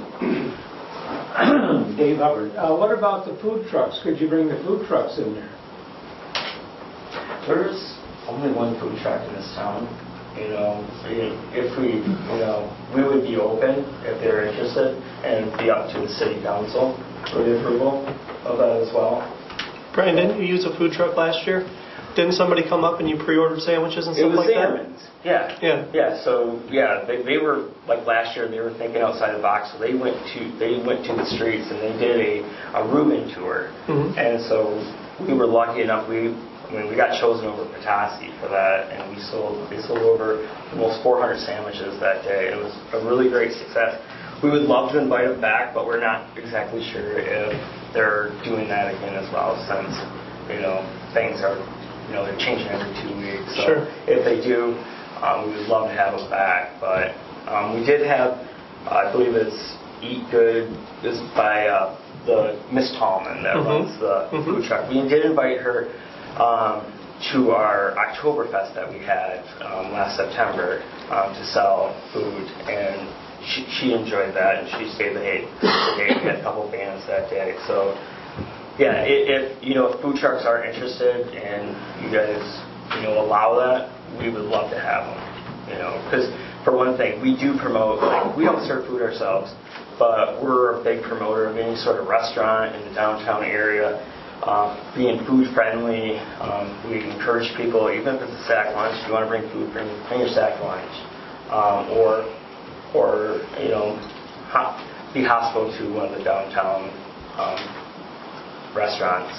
Dave Hubbard. Uh, what about the food trucks? Could you bring the food trucks in there? There's only one food truck in this town. You know, if we, you know, we would be open if they're interested, and it'd be up to the city council for the approval of that as well. Brian, didn't you use a food truck last year? Didn't somebody come up and you pre-ordered sandwiches and stuff like that? It was Yeah. Yeah. Yeah. So yeah, they, they were like last year. They were thinking outside the box. So they went to they went to the streets and they did a, a Reuben tour. Mm-hmm. And so we were lucky enough. We I mean we got chosen over Petoskey for that, and we sold they sold over almost four hundred sandwiches that day. It was a really great success. We would love to invite them back, but we're not exactly sure if they're doing that again as well, since you know things are. You know, they're changing every two weeks. So sure. If they do, um, we would love to have them back. But um, we did have, uh, I believe it's Eat Good. This is by uh, the Miss Tallman that mm-hmm. runs the mm-hmm. food truck. We did invite her um, to our Oktoberfest that we had um, last September um, to sell food, and she, she enjoyed that, and she stayed the day. We had a couple bands that day. So. Yeah, if you know if food trucks are interested and you guys you know allow that, we would love to have them. You know, because for one thing, we do promote. Like we don't serve food ourselves, but we're a big promoter of any sort of restaurant in the downtown area. Um, being food friendly, um, we encourage people, even if it's a sack lunch, if you want to bring food, bring, bring your sack lunch, um, or or you know ho- be hospitable to one of the downtown. Um, restaurants.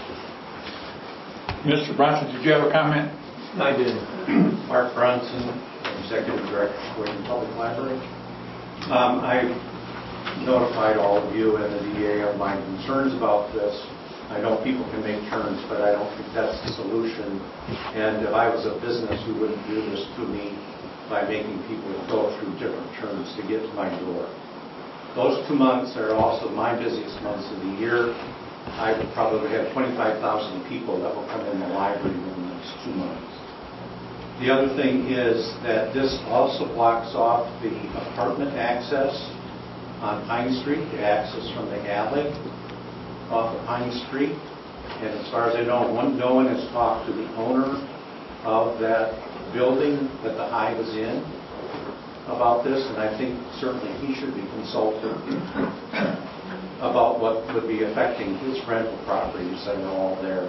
Mister Bronson, did you have a comment? I did. Mark Bronson, Executive Director of Sheboygan Public Library. Um, I notified all of you and the D A of my concerns about this. I know people can make turns, but I don't think that's the solution. And if I was a business, you wouldn't do this to me by making people go through different turns to get to my door. Those two months are also my busiest months of the year. I would probably have twenty-five thousand people that will come in the library in the next two months. The other thing is that this also blocks off the apartment access on Pine Street, the access from the alley off of Pine Street. And as far as I know, one, no one has talked to the owner of that building that the Hive is in about this, and I think certainly he should be consulted about what would be affecting his rental properties that are all there.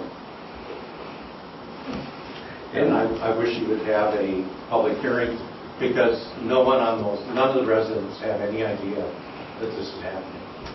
And I, I wish you would have a public hearing, because no one on those, none of the residents have any idea that this is happening.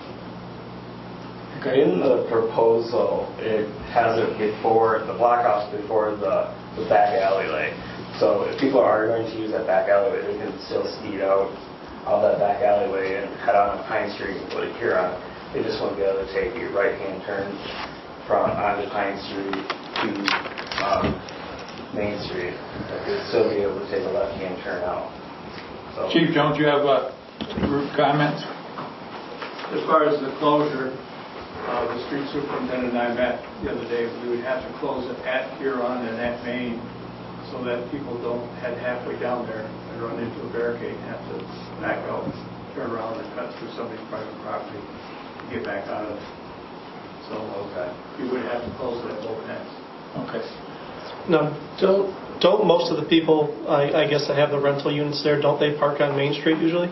In the proposal, it has it before, the block offs before the, the back alleyway. So if people are going to use that back alleyway, they can still speed out of that back alleyway and head on to Pine Street and put a Huron. They just won't be able to take a right-hand turn from onto Pine Street to um, Main Street. They'd still be able to take a left-hand turn out. So, Chief Jones, you have a group comment? As far as the closure, uh, the street superintendent and I met the other day. We would have to close it at Huron and at Main, so that people don't head halfway down there and run into a barricade and have to back out, turn around and cut through somebody's private property to get back out of it. So okay. You would have to close it at both ends. Okay. Now, don't, don't most of the people, I, I guess, that have the rental units there, don't they park on Main Street usually?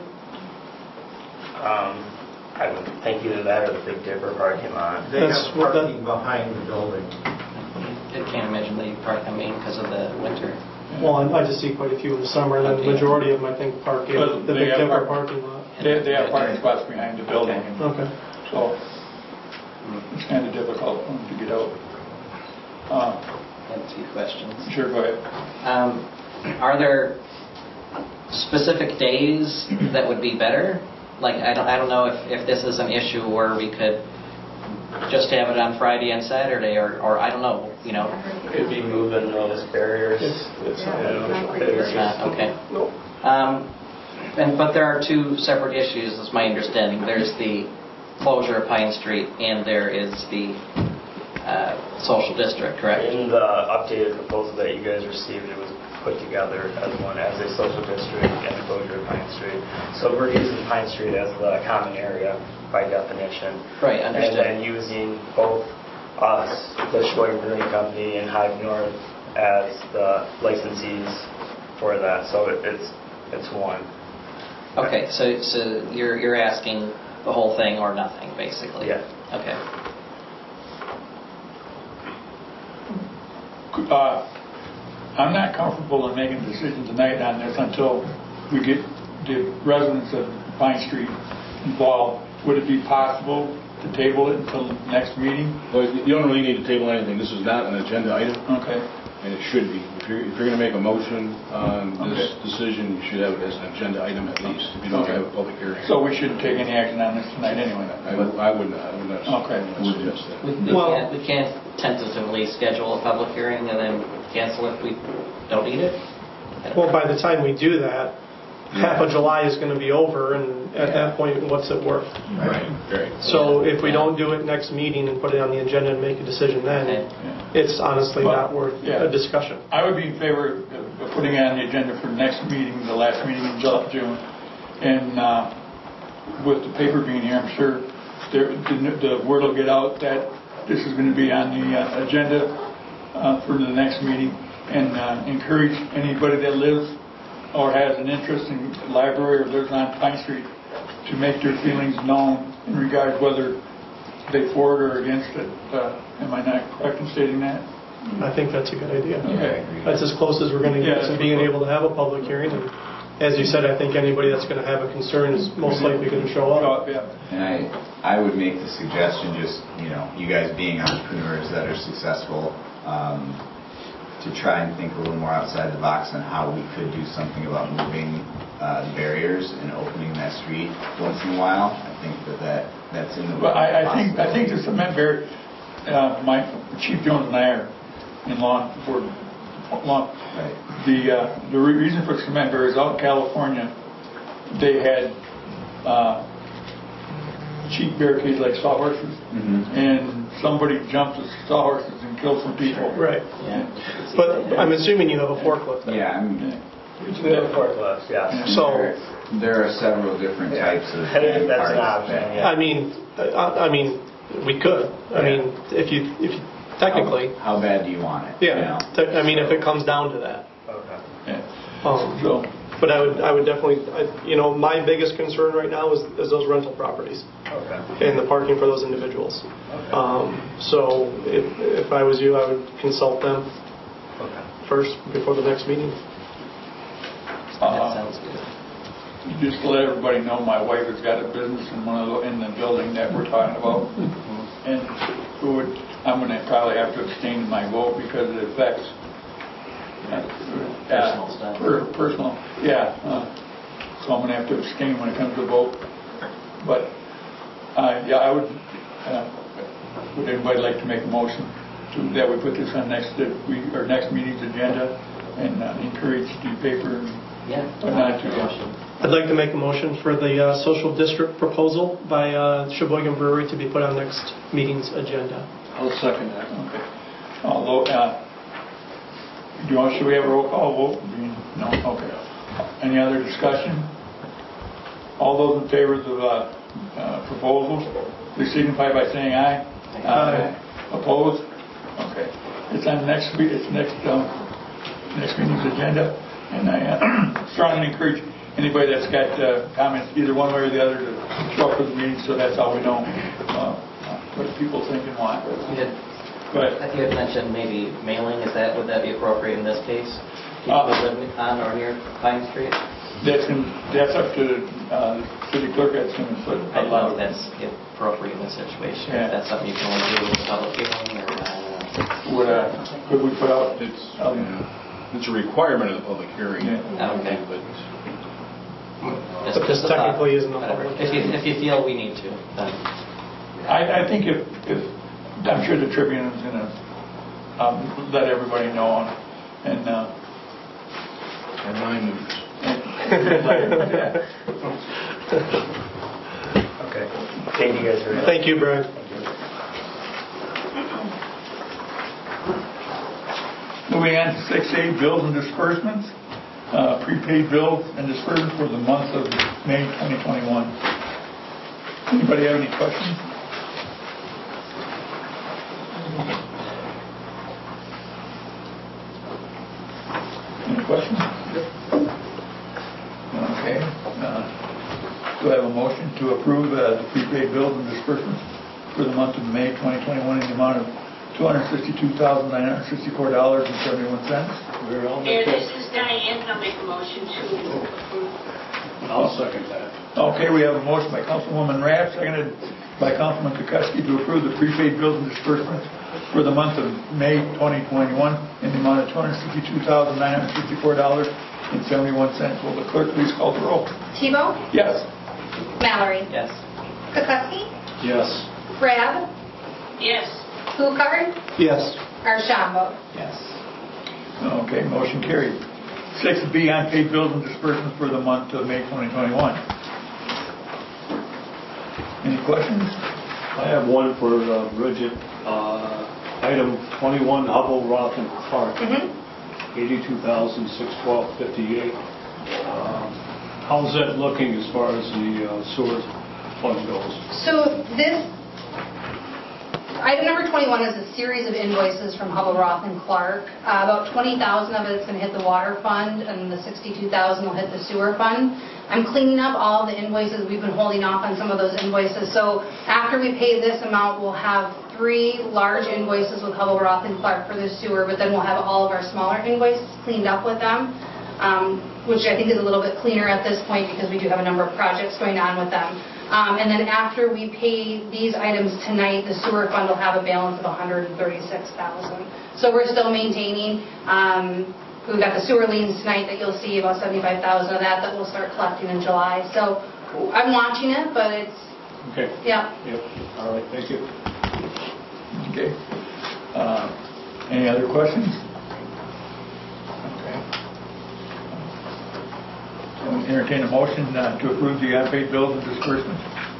Um, I would think either that or the Big Dipper parking lot. They have parking behind the building. I can't imagine they park on Main because of the winter. Well, I, I just see quite a few in the summer, and then the majority of them, I think, park in Well, the they Big have Dipper park- parking lot. They, they have parking spots behind the building. and Okay. So it's kind of difficult for them to get out. Uh, I have two questions. Sure, go ahead. Um, are there specific days that would be better? Like, I don't, I don't know if, if this is an issue where we could just have it on Friday and Saturday, or, or I don't know, you know. Could be moving those barriers. It's, it's Yeah, not It's not, okay. Nope. Um, and, but there are two separate issues, is my understanding. There's the closure of Pine Street, and there is the uh, social district, correct? In the updated proposal that you guys received, it was put together as one, as a social district and closure of Pine Street. So we're using Pine Street as the common area by definition. Right, understood. And then using both us, the Sheboygan Brewing Company, and Hive North as the licensees for that. So it, it's it's one. Okay, so so you're you're asking the whole thing or nothing, basically. Yeah. Okay. Uh, I'm not comfortable in making a decision tonight on this until we get the residents of Pine Street involved. Would it be possible to table it until the next meeting? Well, you don't really need to table anything. This is not an agenda item. Okay. And it should be. If you're, if you're going to make a motion on this Okay. decision, you should have it as an agenda item at least, if you don't Okay. have a public hearing. So we shouldn't take any action on this tonight anyway? I would I would not, I would not Okay. suggest that. We, we, Well- can't, we can't tentatively schedule a public hearing and then cancel if we don't need it? Well, by the time we do that, half of July is going to be over, and at that point, what's it worth? Right, right. So if we don't do it next meeting and put it on the agenda and make a decision then, Yeah. it's honestly Well, not worth yeah. a discussion. I would be in favor of putting it on the agenda for the next meeting, the last meeting in Ju- June. And uh, with the paper being here, I'm sure there, the, the word will get out that this is going to be on the uh, agenda uh, for the next meeting, and uh, encourage anybody that lives or has an interest in the library or lives on Pine Street to make their feelings known in regards whether they for it or against it. Uh, am I not correct in stating that? I think that's a good idea. Okay. That's as close as we're going to Yeah, get to being able to have a public hearing. And as you said, I think anybody that's going to have a concern is most likely going to show up. Yeah. And I, I would make the suggestion, just, you know, you guys being entrepreneurs that are successful, um, to try and think a little more outside the box on how we could do something about moving uh, barriers and opening that street once in a while. I think that, that that's in the Well, I, I think I think the cement barrier, uh, my, Chief Jones and I are in law enforcement. Law, the, uh, the re- reason for cement barriers out in California, they had uh, cheap barricades like sawhorses, Mhm. and somebody jumped the sawhorses and killed some people. Right. Yeah. But I'm assuming you have a forklift there. Yeah, I'm, We have forklifts, yes. So, there are several different Yeah. types of That's parts. an option, yeah. I mean, I, I mean, we could. I Yeah. mean, if you, if you, technically, How, how bad do you want it? you yeah. know? Te- I mean, if it comes down to that. Okay. Yeah. Um, So, But I would, I would definitely, I- you know, my biggest concern right now is, is those rental properties Okay. and the parking for those individuals. Okay. Um, So if, if I was you, I would consult them Okay. first before the next meeting. That uh, sounds good. just to let everybody know, my wife has got a business in one of the, in the building that we're talking about. And it would, I'm going to probably have to abstain my vote because it affects uh, Personal stuff. per- Personal, yeah. uh, So I'm going to have to abstain when it comes to vote. But, uh, yeah, I would, uh, would anybody like to make a motion to, that we put this on next, that we, our next meeting's agenda and uh, encourage the paper and Yeah. whatnot to, I'd like to make a motion for the uh, social district proposal by uh, Sheboygan Brewery to be put on next meeting's agenda. I'll second that. okay. Although, uh, do you want, should we have a roll call vote? No? Okay. Any other discussion? All those in favor of the uh, uh, proposal, please signify by saying aye. Aye. Opposed? Okay. It's on next week, it's next, um, next meeting's agenda, and I uh, strongly encourage anybody that's got uh, comments, either one way or the other, to show up for the meeting, so that's how we know uh, what people think and want. You had, Go ahead. you had mentioned maybe mailing, is that, would that be appropriate in this case? People Uh, who live on or near Pine Street? That's, in, that's up to uh, the city clerk, that's going to put I a don't know lot if of... that's appropriate in this situation, Yeah. if that's something you can only do with public hearing or, uh, Would, uh, could we put out... It's, um, yeah, it's a requirement of the public hearing. Yeah. Okay. But just, But this just a thought. technically isn't a Whatever. public If you, hearing. if you feel we need to, then. I, I think if, if, I'm sure the Tribune is going to um, let everybody know, and uh, and nine news. yeah. Okay. Thank you guys very much. Thank you, Brian. Moving on to six A, bills and disbursements. Uh, prepaid bills and disbursements for the month of May twenty twenty-one. Anybody have any questions? Any questions? Okay. Uh, Do I have a motion to approve uh, the prepaid bills and disbursements for the month of May twenty twenty-one in the amount of two hundred sixty-two thousand nine hundred sixty-four dollars and seventy-one cents? Mayor, this is Diane. I'll make a motion to approve. I'll second that. Okay, we have a motion by Councilwoman Rapp, seconded by Councilman Kukuski to approve the prepaid bills and disbursements for the month of May twenty twenty-one in the amount of two hundred sixty-two thousand nine hundred sixty-four dollars and seventy-one cents. Will the clerk please call the roll? Tebow? Yes. Mallory? Yes. Kukuski? Yes. Rabb? Yes. Hukard? Yes. Archambault? Yes. Okay, motion carried. Six B, unpaid bills and disbursements for the month of May twenty twenty-one. Any questions? I have one for uh, Bridget. Uh, Item twenty-one, Hubble, Roth, and Clark, Mm-hmm. eighty-two thousand six hundred twelve dollars and fifty-eight cents. How's that looking as far as the uh, sewer fund goes? So this, item number twenty-one is a series of invoices from Hubble, Roth, and Clark. Uh, About twenty thousand of it's going to hit the water fund, and the sixty-two thousand will hit the sewer fund. I'm cleaning up all the invoices. We've been holding off on some of those invoices. So after we pay this amount, we'll have three large invoices with Hubble, Roth, and Clark for the sewer, but then we'll have all of our smaller invoices cleaned up with them, um, which I think is a little bit cleaner at this point because we do have a number of projects going on with them. Um, and then after we pay these items tonight, the sewer fund will have a balance of one hundred thirty-six thousand dollars. So we're still maintaining. Um, we've got the sewer liens tonight that you'll see, about seventy-five thousand dollars of that that we'll start collecting in July. So I'm watching it, but it's, Okay. yeah. Yep. All right. Thank you. Okay. Uh, Any other questions? Okay. I'll entertain a motion uh, to approve the unpaid bills and disbursements.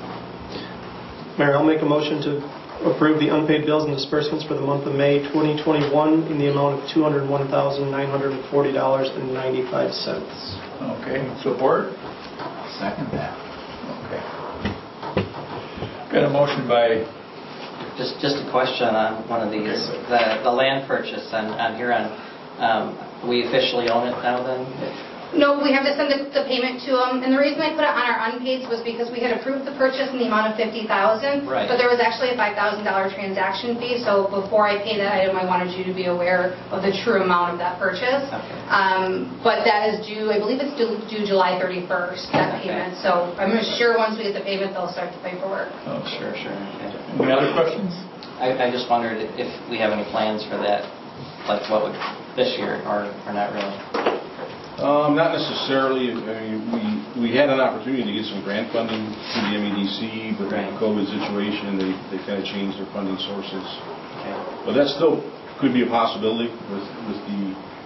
Mayor, I'll make a motion to approve the unpaid bills and disbursements for the month of May twenty twenty-one in the amount of two hundred one thousand nine hundred forty dollars and ninety-five cents. Okay, support? Second that. Okay. Got a motion by... Just just a question on one of these. The the land purchase on on Huron, um, we officially own it now then? No, we have to send the, the payment to them, and the reason I put it on our unpaids was because we had approved the purchase in the amount of fifty thousand dollars, Right. but there was actually a five thousand dollars transaction fee, so before I pay that item, I wanted you to be aware of the true amount of that purchase. Okay. Um, but that is due, I believe it's due, due July thirty-first, that Okay. payment, so I'm sure once we get the payment, they'll start the paperwork. Oh, Sure, sure. Okay. Any other questions? I, I just wondered if we have any plans for that, like what would, this year, or, or not really? Um, not necessarily. I mean, we, we had an opportunity to get some grant funding through the M E D C, but with the COVID situation, they, they kind of changed their funding sources. Okay. But that still could be a possibility with, with the,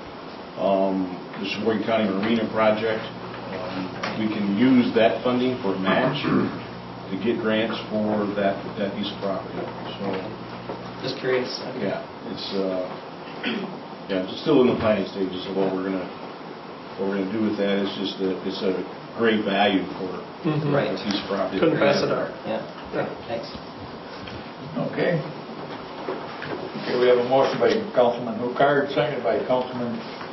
um, the Sheboygan County Marina project. Um, we can use that funding for a match to get grants for that, that piece of property. So, just curious. Okay. Yeah, it's, uh, yeah, it's still in the planning stages of what we're gonna What we're going to do with that is just that it's a great value for Mm-hmm. Right. a piece of property. Couldn't pass it up. Yeah. Yeah. Thanks. Okay. Okay, we have a motion by Councilman Huckard, seconded by Councilman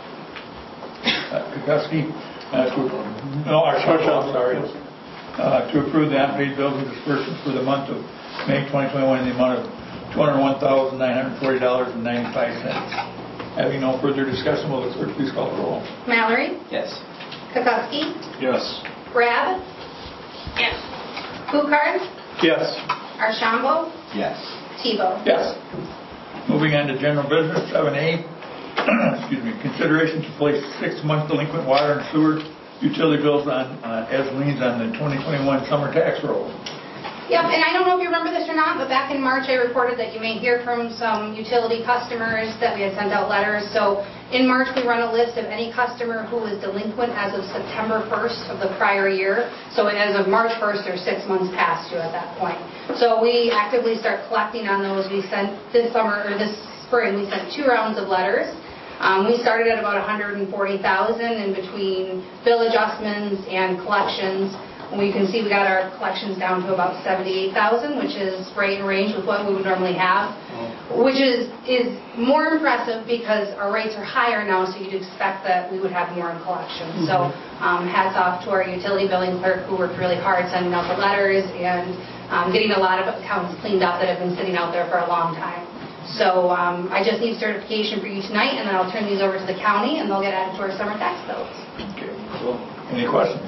uh, Kukuski. Uh, to, no, our I'm sorry. Uh, to approve the unpaid bills and disbursements for the month of May twenty twenty-one in the amount of two hundred one thousand nine hundred forty dollars and ninety-five cents. Having no further discussion, will the clerk please call the roll? Mallory, Yes. Kukuski, Yes. Rab, Yes. Huckard, Yes. Archambault, Yes. Tebow. Yes. Moving on to general business, seven A, excuse me, consideration to place six-month delinquent water and sewer utility bills on, uh, as liens on the twenty twenty-one summer tax roll. Yep, and I don't know if you remember this or not, but back in March I reported that you may hear from some utility customers that we had sent out letters. So in March we run a list of any customer who was delinquent as of September first of the prior year. So as of March first, they're six months past due at that point. So we actively start collecting on those. We sent this summer, or this spring, we sent two rounds of letters. Um, we started at about one hundred forty thousand in between bill adjustments and collections. We can see we got our collections down to about seventy-eight thousand, which is right in range with what we would normally have, which is is more impressive because our rates are higher now, so you'd expect that we would have more in collections. So um, hats off to our utility billing clerk who worked really hard sending out the letters and um, getting a lot of accounts cleaned up that have been sitting out there for a long time. So um, I just need certification for you tonight, and then I'll turn these over to the county, and they'll get added to our summer tax bills. Okay, cool. Any questions?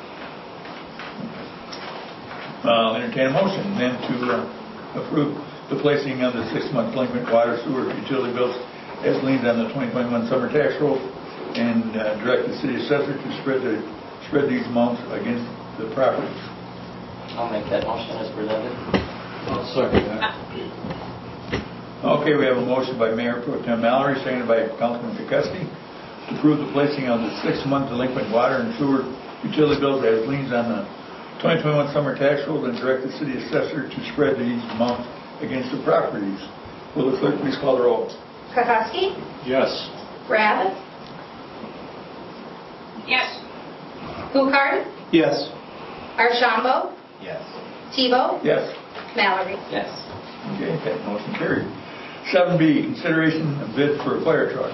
I'll entertain a motion then to uh, approve the placing of the six-month delinquent water, sewer, utility bills as liens on the twenty twenty-one summer tax roll, and uh, direct the city assessor to spread the spread these amounts against the properties. I'll make that motion as presented. I'll second that. Okay, we have a motion by Mayor Pro Tem Mallory, seconded by Councilman Kukuski, to approve the placing of the six-month delinquent water and sewer utility bills as liens on the twenty twenty-one summer tax roll, and direct the city assessor to spread these amounts against the properties. Will the clerk please call the roll? Kukuski, Yes. Rab, Yes. Huckard, Yes. Archambault, Yes. Tebow, Yes. Mallory. Yes. Okay, that motion carried. seven B, consideration of bid for a fire truck.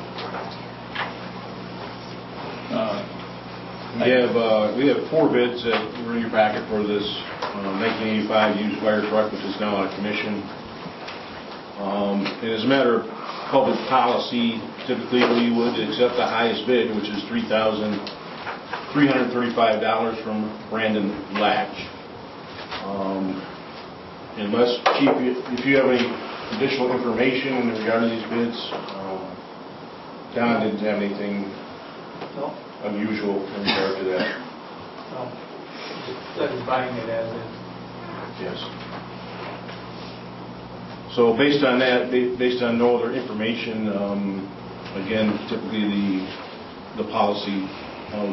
Uh, We have, uh, we have four bids that were in your packet for this uh, nineteen eighty-five used fire truck, which is now out of commission. Um, and as a matter of public policy, typically we would accept the highest bid, which is three thousand three hundred thirty-five dollars from Brandon Latch. Um, unless, Chief, if you have any additional information in regard to these bids, um, Don didn't have anything No. unusual in regard to that. No. Just buying it as is. Yes. So based on that, ba- based on no other information, um, again, typically the the policy of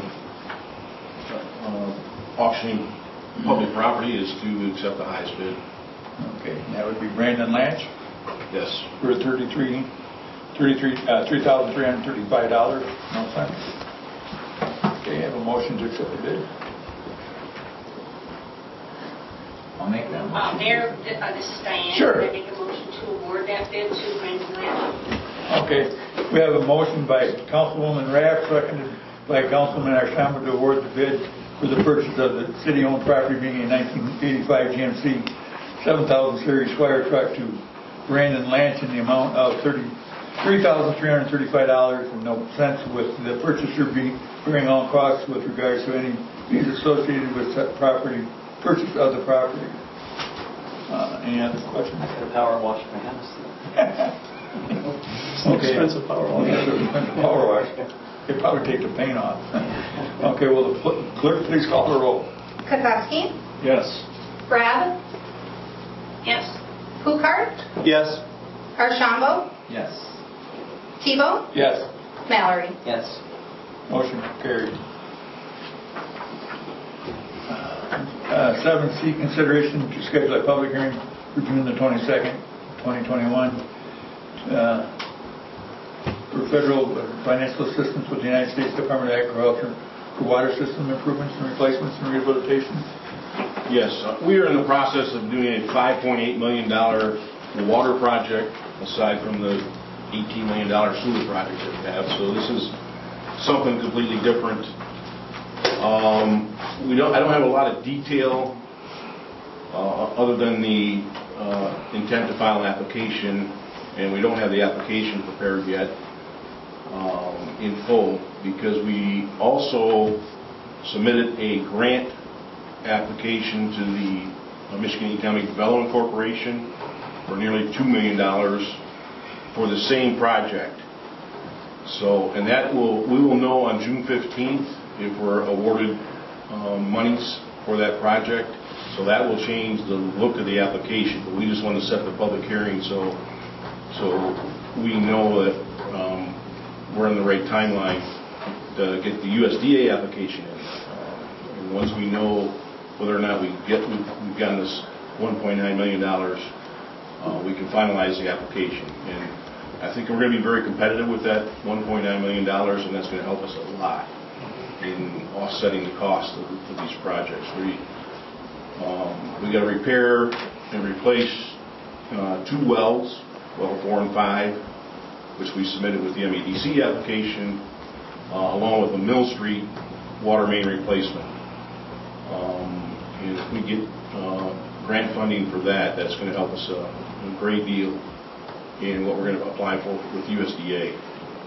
uh, auctioning public property is to accept the highest bid. Okay, that would be Brandon Lanch Yes. for thirty-three, thirty-three, uh, three thousand three hundred thirty-five dollars. No cents. Okay, I have a motion to accept the bid. I'll make that Uh, motion. Mayor, th- uh, this is Diane. Sure. I make a motion to award that bid to Brandon Land. Okay, we have a motion by Councilwoman Raff, seconded by Councilman Arshama to award the bid for the purchase of the city-owned property being a nineteen eighty-five G M C seven thousand series fire truck to Brandon Lanch in the amount of thirty-three thousand three hundred thirty-five dollars and no cents, with the purchaser being bearing all costs with regards to any fees associated with such property, purchase of the property. Uh, any other questions? I could have power washed my house. It's an expensive power wash. Yes, it's an expensive power wash. It'd probably take the paint off. Okay, well, the cl- clerk, please call the roll. Kuczewski, Yes. Brad, Yes. Hukart, Yes. Archambault, Yes. Tebow, Yes. Mallory. Yes. Motion carried. Uh, Seven C, consideration to schedule a public hearing for June the twenty-second, twenty twenty-one, uh, for federal financial assistance with the United States Department of Agriculture for water system improvements and replacements and rehabilitation. Yes, uh, we are in the process of doing a five point eight million dollars water project, aside from the eighteen million dollars sewer project that we have. So this is something completely different. Um, we don't. I don't have a lot of detail uh, other than the uh, intent to file an application, and we don't have the application prepared yet um, in full, because we also submitted a grant application to the uh, Michigan Economic Development Corporation for nearly two million dollars for the same project. So, and that will, we will know on June fifteenth if we're awarded um, monies for that project. So that will change the look of the application, but we just want to set the public hearing so so we know that um, we're in the right timeline to get the U S D A application in. Uh, and once we know whether or not we get, we've, we've gotten this one point nine million dollars, uh, we can finalize the application. And I think we're going to be very competitive with that one point nine million dollars, and that's going to help us a lot in offsetting the cost of, of these projects. We um, we got to repair and replace uh, two wells, well four and five, which we submitted with the M E D C application, uh, along with the Mill Street water main replacement. Um, and if we get uh, grant funding for that, that's going to help us a, a great deal in what we're going to apply for with U S D A.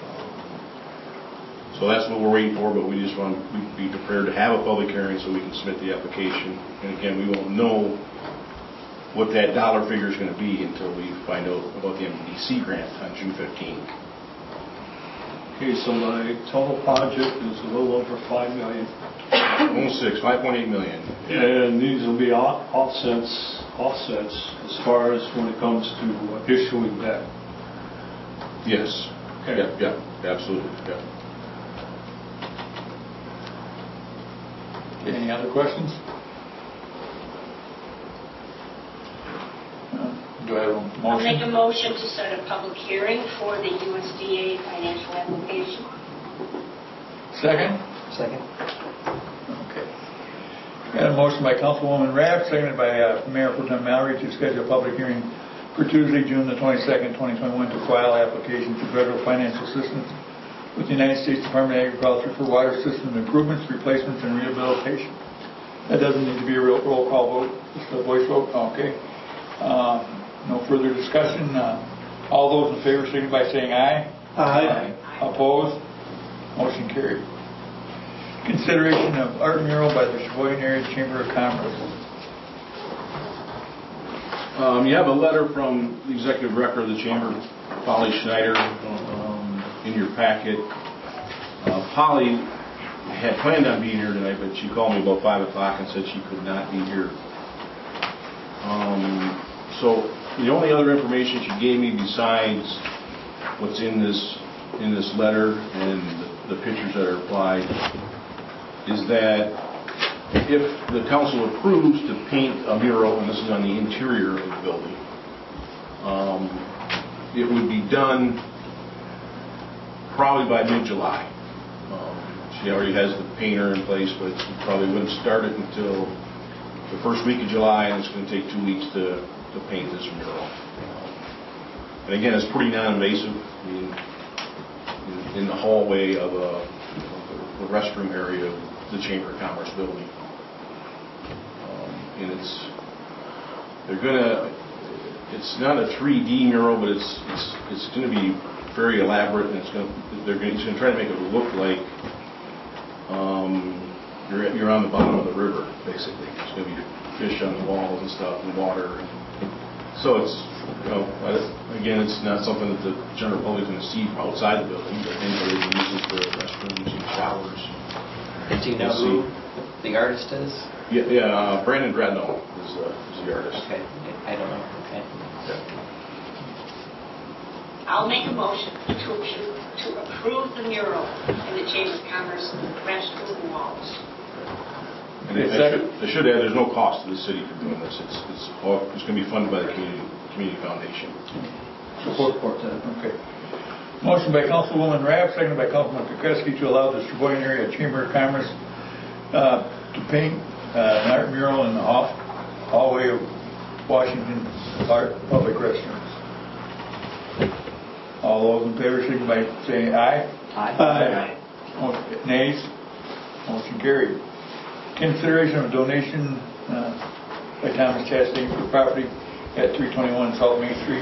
So that's what we're waiting for, but we just want to be prepared to have a public hearing so we can submit the application. And again, we won't know what that dollar figure is going to be until we find out about the M E D C grant on June fifteenth. Okay, so the total project is a little over five million. Almost six, five point eight million. And these will be off- offsets, offsets as far as when it comes to issuing debt. Yes. Okay. Yeah, yeah, absolutely. Yeah. Any other questions? Uh, Do I have a motion? I'll make a motion to set a public hearing for the U S D A financial application. Second? Second. Okay. Got a motion by Councilwoman Rabb, seconded by uh, Mayor Pro Tem Mallory, to schedule a public hearing for Tuesday, June the twenty-second, twenty twenty-one, to file application for federal financial assistance with the United States Department of Agriculture for water system improvements, replacements, and rehabilitation. That doesn't need to be a real roll call vote, just a voice vote. Okay. Uh, no further discussion. Uh, all those in favor signify by saying aye. Aye. Opposed? Motion carried. Consideration of art mural by the Sheboygan Area Chamber of Commerce. Um, you have a letter from the executive director of the chamber, Polly Schneider, um, in your packet. Uh, Polly had planned on being here tonight, but she called me about five o'clock and said she could not be here. Um, So the only other information she gave me besides what's in this in this letter and the, the pictures that are applied is that if the council approves to paint a mural, and this is on the interior of the building, um, it would be done probably by mid-July. Um, she already has the painter in place, but she probably wouldn't start it until the first week of July, and it's going to take two weeks to, to paint this mural. Um, and again, it's pretty non-invasive. I mean, in, in the hallway of, a, of the restroom area of the Chamber of Commerce building. Um, and it's, they're going to, it's not a three D mural, but it's it's it's going to be very elaborate, and it's going to, they're going to try to make it look like um, you're you're on the bottom of the river, basically. There's going to be fish on the walls and stuff, and water. So it's, you know, again, it's not something that the general public is going to see from outside the building, but anybody who uses the restrooms and showers. Do you know who the artist is? Yeah, yeah. Uh, Brandon Gradnell is, uh, is the artist. Okay, I don't know. Okay. I'll make a motion to approve, to approve the mural in the Chamber of Commerce restroom walls. And I, I, should, I should add, there's no cost to the city for doing this. It's it's, all, it's going to be funded by the community community foundation. Support for that. Okay. Motion by Councilwoman Rabb, seconded by Councilman Kukreski to allow the Sheboygan Area Chamber of Commerce uh, to paint uh, an art mural in the hall, hallway of Washington Park public restrooms. All those in favor signify by saying aye. Aye. Aye. Aye. Nays? Motion carried. Consideration of donation uh, by Thomas Chastain for property at three twenty-one South Main Street.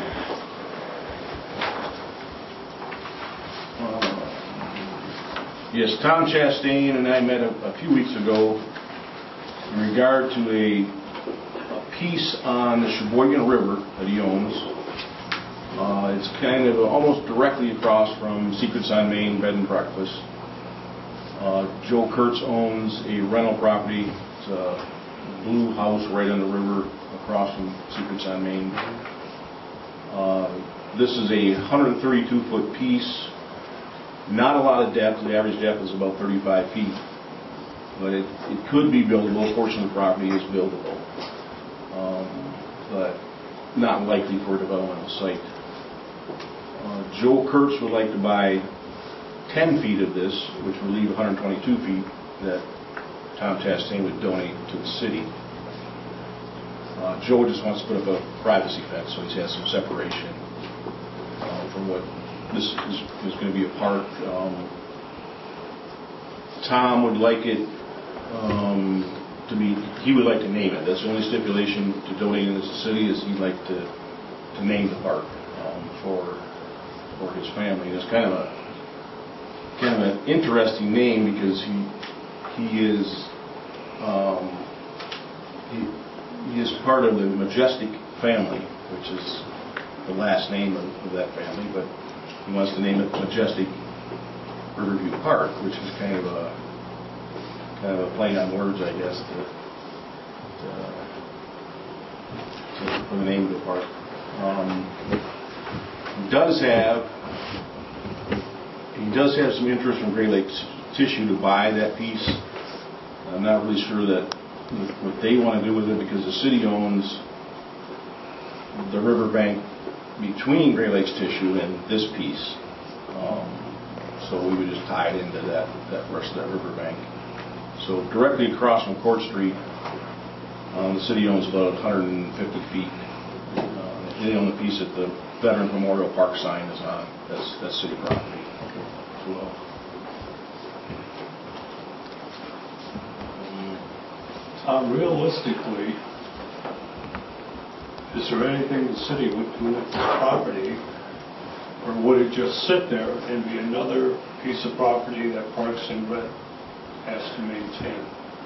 Uh, yes, Tom Chastain and I met a, a few weeks ago in regard to a, a piece on the Sheboygan River that he owns. Uh, it's kind of almost directly across from Secrets on Main Bed and Breakfast. Uh, Joe Kurtz owns a rental property. It's a blue house right on the river across from Secrets on Main. Uh, this is a one hundred thirty-two foot piece. Not a lot of depth. The average depth is about thirty-five feet. But it, it could be buildable. A portion of the property is buildable. Um, but not likely for a developmental site. Uh, Joe Kurtz would like to buy ten feet of this, which would leave one hundred twenty-two feet that Tom Chastain would donate to the city. Uh, Joe just wants to put up a privacy fence, so he has some separation uh, from what this is, is going to be a park. Um, Tom would like it um, to be, he would like to name it. That's the only stipulation to donating this to the city, is he'd like to, to name the park um, for for his family. And it's kind of a kind of an interesting name because he he is um, he, he is part of the Majestic family, which is the last name of, of that family, but he wants to name it Majestic Riverview Park, which is kind of a kind of a play on words, I guess, to, to, to, for the name of the park. Um, he does have he does have some interest from Great Lakes Tissue to buy that piece. I'm not really sure that what they want to do with it, because the city owns the riverbank between Great Lakes Tissue and this piece. Um, so we would just tie it into that, that rest of that riverbank. So directly across from Court Street, um, the city owns about one hundred fifty feet. Uh, they own the piece that the Veteran Memorial Park sign is on. That's, that's city property as well. Um, realistically, is there anything the city would do with this property, or would it just sit there and be another piece of property that Parks and Rec has to maintain?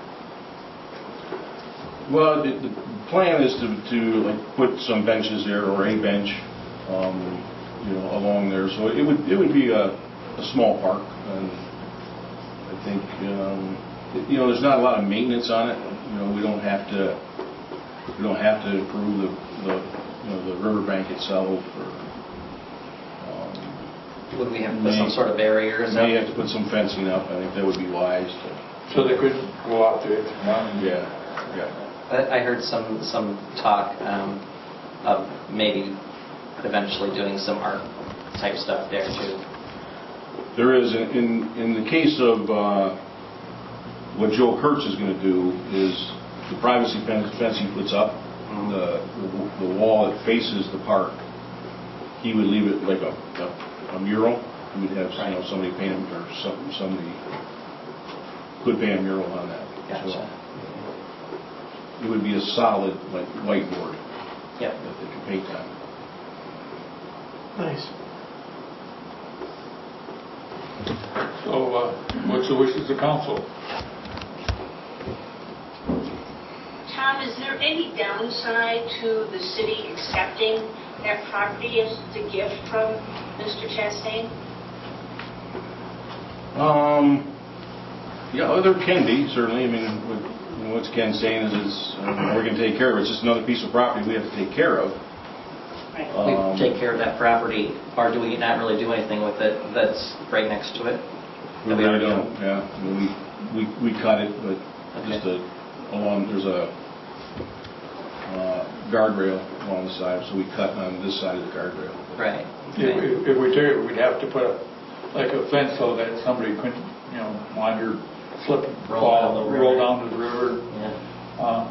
Well, the, the plan is to, to like put some benches there, or a bench, um, you know, along there. So it would it would be a, a small park, and I think um, you know there's not a lot of maintenance on it. You know, we don't have to we don't have to improve the, the you know, the riverbank itself, or um, Would we have to put some sort of barriers up? may have to put some fencing up. I think that would be wise. To, So they couldn't go out there. yeah, yeah. I I heard some, some talk um, of maybe eventually doing some art type stuff there too. There is, in, in, in the case of uh, what Joe Kurtz is going to do is the privacy fence, fence he puts up, the, the wall that faces the park, he would leave it like a, a, a mural. He would have, you know, somebody paint him, or some, somebody could paint a mural on that. Gotcha. So it would be a solid, like, whiteboard. Yep. That they could paint on. Nice. So uh, what's the wishes of the council? Tom, is there any downside to the city accepting that property as a gift from Mister Chastain? Um, yeah, there can be, certainly. I mean, what, what's Ken saying is, is um, we're going to take care of it. It's just another piece of property we have to take care of. Um, We take care of that property, or do we not really do anything with it that's right next to it? We That really already don't, own? yeah. I mean, we, we, we cut it, but just a, along, there's a uh, guardrail along the side, so we cut on this side of the guardrail. Right. If, if- if we take it, we'd have to put a, like a fence so that somebody couldn't, you know, wander, slip, and Roll down fall, the roll river. down to the river. Yeah. Uh,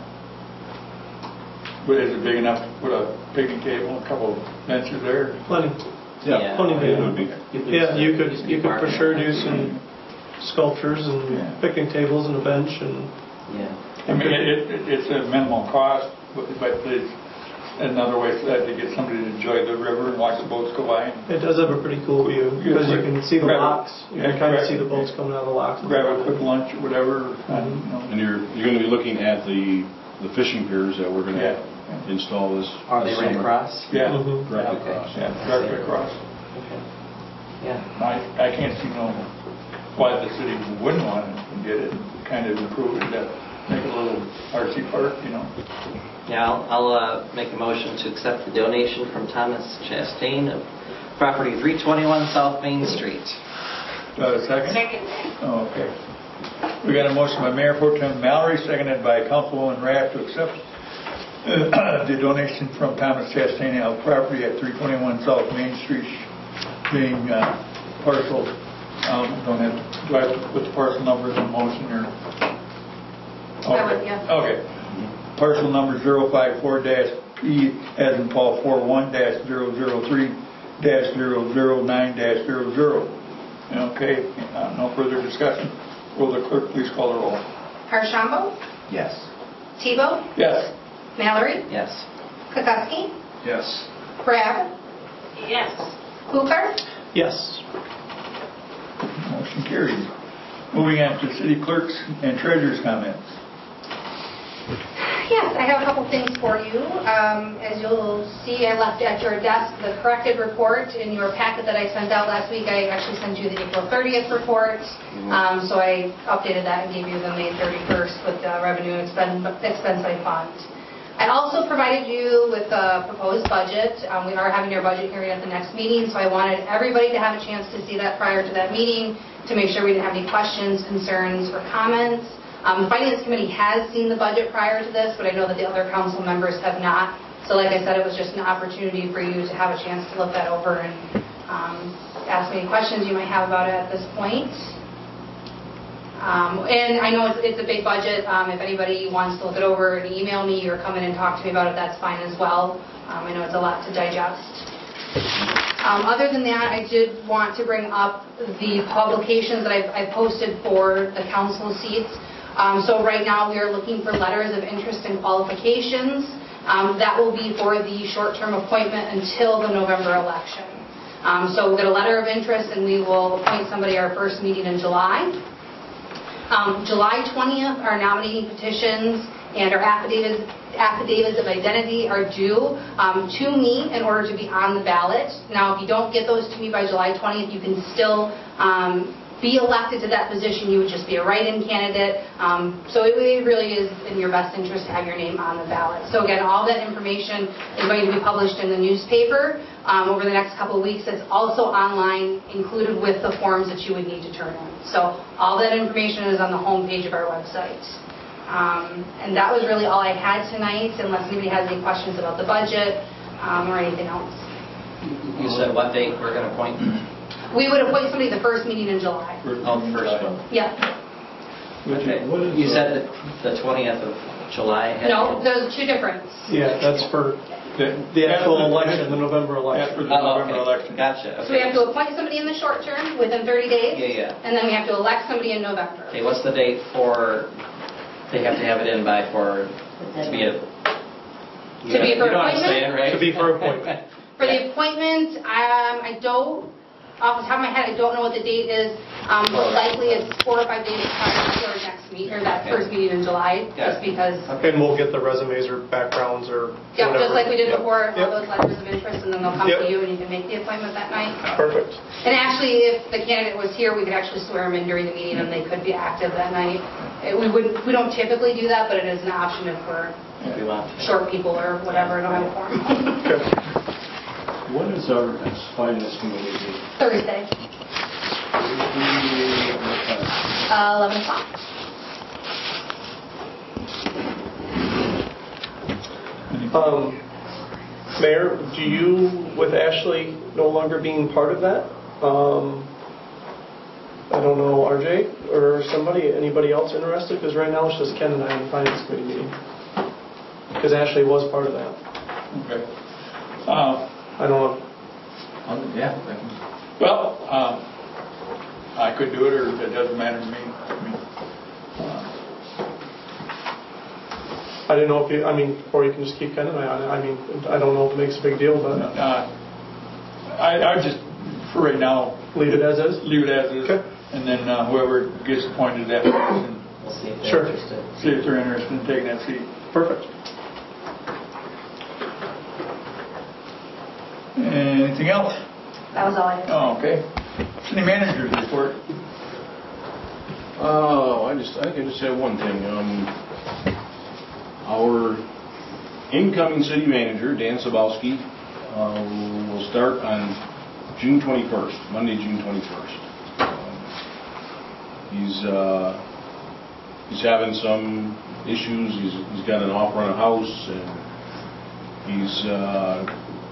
But is it big enough to put a picnic table, a couple of benches there? Plenty. Yeah. Plenty It big. would be. Yeah, you could, you could for sure do some sculptures and Yeah. picnic tables and a bench and. Yeah. I mean, it, it, it's a minimal cost, but but it's another way for that to get somebody to enjoy the river and watch the boats go by. It does have a pretty cool view because you can see the Grab- locks. You can yeah, kind of grab- see the boats coming out of the locks. Grab a quick lunch or whatever, and, you know. And you're, you're going to be looking at the, the fishing piers that we're going to Yeah. install this. Are they this right summer. across? Yeah. Mhm. Directly Okay. across. Yeah, directly across. Okay. Yeah. I, I can't see no, why the city wouldn't want to get it, kind of improve it, uh, make it a little artsy park, you know. Yeah, I'll, I'll uh, make a motion to accept the donation from Thomas Chastain of property three twenty-one South Main Street. Uh, second? Second. Oh, okay. We got a motion by Mayor Pro Tem Mallory, seconded by Councilwoman Rath to accept uh, the donation from Thomas Chastain of property at three twenty-one South Main Street, being uh, parcel, um, don't have, do I have to put the parcel numbers in motion or? I would, yeah. Okay. Parcel number zero five four dash P as in Paul four one dash zero zero three dash zero zero nine dash zero zero. Okay, uh, no further discussion. Will the clerk please call the roll? Harshambo, Yes. Tebow, Yes. Mallory, Yes. Kukuski, Yes. Brad, Yes. Hooper, Yes. Motion carried. Moving on to city clerks and treasurer's comments. Yes, I have a couple things for you. Um, As you'll see, I left at your desk the corrected report in your packet that I sent out last week. I actually sent you the April thirtieth report, um, so I updated that and gave you the May thirty-first with the revenue expense expense I fund. I also provided you with the proposed budget. Um, We are having your budget hearing at the next meeting, so I wanted everybody to have a chance to see that prior to that meeting to make sure we didn't have any questions, concerns, or comments. Um, The Finance Committee has seen the budget prior to this, but I know that the other council members have not. So like I said, it was just an opportunity for you to have a chance to look that over and um, ask me any questions you might have about it at this point. Um, And I know it's, it's a big budget. Um, If anybody wants to look it over and email me or come in and talk to me about it, that's fine as well. Um, I know it's a lot to digest. Um, Other than that, I did want to bring up the publications that I've I've posted for the council seats. Um, So right now, we are looking for letters of interest and qualifications. Um, That will be for the short-term appointment until the November election. Um, So we'll get a letter of interest, and we will appoint somebody our first meeting in July. Um, July twentieth, our nominating petitions and our affidavits affidavits of identity are due um, to me in order to be on the ballot. Now, if you don't get those to me by July twentieth, you can still um, be elected to that position, you would just be a write-in candidate. Um, so it really- really is in your best interest to have your name on the ballot. So again, all that information is going to be published in the newspaper um, over the next couple of weeks. It's also online, included with the forms that you would need to turn in. So all that information is on the homepage of our website. Um, and that was really all I had tonight, unless anybody has any questions about the budget um, or anything else. You said what date we're going to appoint? We would appoint somebody the first meeting in July. Oh, the first one. Yeah. Okay. You said that the twentieth of July? had- No, there's two different. Yeah, that's for the actual election, the November election. After the Oh, November okay. election. Gotcha. So we have to appoint somebody in the short term within thirty days. Yeah, yeah. And then we have to elect somebody in November. Okay, what's the date for, they have to have it in by for, to be a... To be for You know what I'm appointment? saying, right? To be for appointment. For the appointment, um, I don't, off the top of my head, I don't know what the date is. Um, but likely it's four or five days prior to our next meet, or that first meeting in July, just because. And we'll get the resumes or backgrounds or Yeah, whatever. just like we did Yep. before, all Yep. those letters of interest, and then they'll come Yep. to you and you can make the appointment that night. Perfect. And actually, if the candidate was here, we could actually swear them in during the meeting and they could be active that night. It- We wouldn't, we don't typically do that, but it is an option if we're If you want. short people or whatever, and don't have a form. When is our next finance committee meeting? Thursday, uh, eleven o'clock. Um, Mayor, do you, with Ashley no longer being part of that, um, I don't know, R J or somebody, anybody else interested? Because right now it's just Ken and I on the finance committee meeting. Because Ashley was part of that. Okay. Uh, I don't know. Yeah. Well, um, I could do it, or it doesn't matter to me. I mean, uh, I didn't know if you, I mean, or you can just keep Ken and I on it. I mean, I don't know if it makes a big deal, but uh, I, I just, for right now, leave it as is. leave it as is. Okay. And then uh, whoever gets appointed that position, We'll see if they're Sure. interested. see if they're interested in taking that seat. Perfect. Anything else? That was all I had. Oh, okay. City manager's report. Oh, I just, I can just say one thing. Um, our incoming city manager, Dan Sabowski, uh, will start on June twenty-first, Monday, June twenty-first. Um, he's, uh, he's having some issues. He's, he's got an offer on a house, and he's, uh,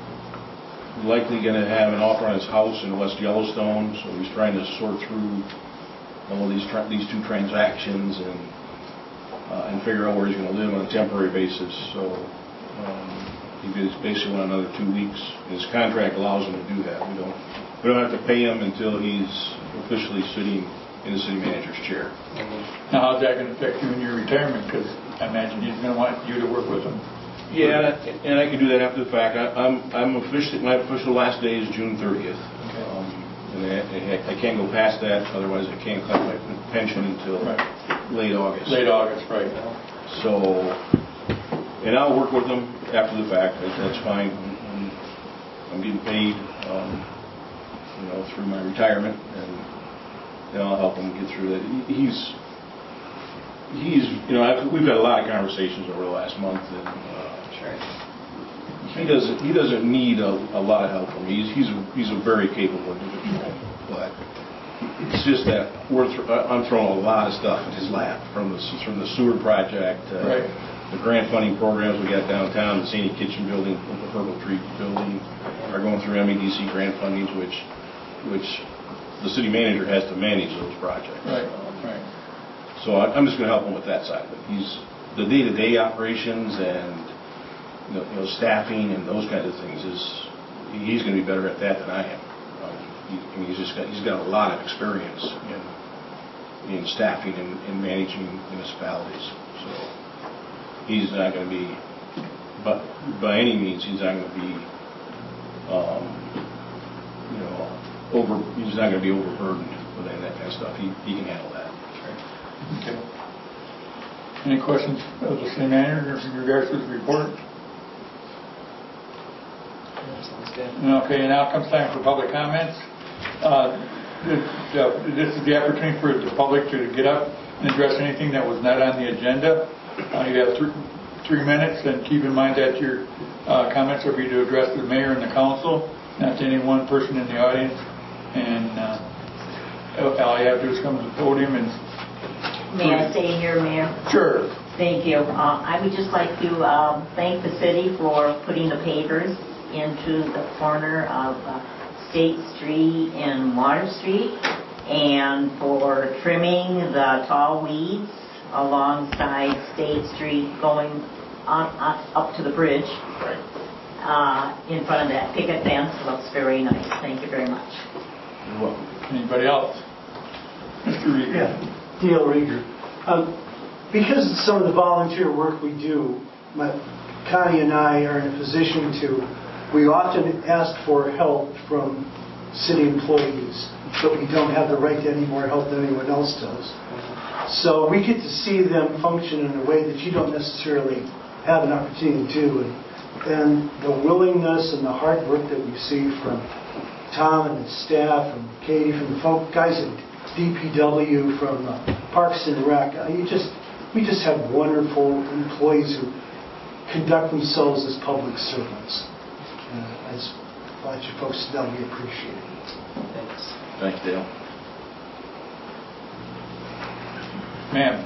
likely going to have an offer on his house in West Yellowstone, so he's trying to sort through all of these tra these two transactions and uh, and figure out where he's going to live on a temporary basis. So um, he is basically on another two weeks. His contract allows him to do that. We don't we don't have to pay him until he's officially sitting in the city manager's chair. Now, how's that going to affect you in your retirement? Because I imagine he's going to want you to work with him. Yeah, and I can do that after the fact. I, I'm I'm officially, my official last day is June thirtieth. Okay. Um, and I, I can't go past that, otherwise I can't collect my pension until Right. late August. Late August, right. So, and I'll work with them after the fact. That- That's fine. I'm, I'm getting paid, um, you know, through my retirement, and then I'll help him get through that. He- He's, he's, you know, I've, we've had a lot of conversations over the last month, and uh, he doesn't, he doesn't need a, a lot of help from me. He's, he's, a, he's a very capable individual, but it's just that we're th I'm throwing a lot of stuff in his lap, from the from the sewer project, uh, Right. the grant funding programs we got downtown, the Sandy Kitchen building, the Purple Tree building, are going through M E D C grant fundings, which which the city manager has to manage those projects. Right, right. So I- I'm just going to help him with that side of it. He's the day-to-day operations and you know, you know staffing and those kinds of things is he's going to be better at that than I am. Um, he, I mean, he's just got he's got a lot of experience in in staffing and, and managing municipalities. So he's not going to be, but by any means, he's not going to be, um, you know, over. He's not going to be overburdened with any of that kind of stuff. He he can handle that. Okay. Any questions of the city manager in regards to the report? Sounds good. Okay, now comes time for public comments. Uh, uh, this is the opportunity for the public to get up and address anything that was not on the agenda. Uh, You have three, three minutes, and keep in mind that your uh, comments are be to address the mayor and the council, not to any one person in the audience. And uh, all you have to do is come to the podium and... May I stay here, Mayor? Sure. Thank you. Uh, I would just like to um, thank the city for putting the pavers into the corner of uh, State Street and Water Street, and for trimming the tall weeds alongside State Street going on, on, up to the bridge. Right. Uh, in front of that picket fence. Looks very nice. Thank you very much. You're welcome. Anybody else? Mister Rieger. Yeah. Dale Rieger. Um, because of some of the volunteer work we do, my, Connie and I are in a position to, we often ask for help from city employees, but we don't have the right to any more help than anyone else does. So we get to see them function in a way that you don't necessarily have an opportunity to do. And, and the willingness and the hard work that we see from Tom and his staff, and Katie, from the folk, guys at D P W, from uh, Parks and Rec. Uh, you just, we just have wonderful employees who conduct themselves as public servants. Uh, I just want you folks to know we appreciate it. Thanks. Thanks, Dale. Ma'am.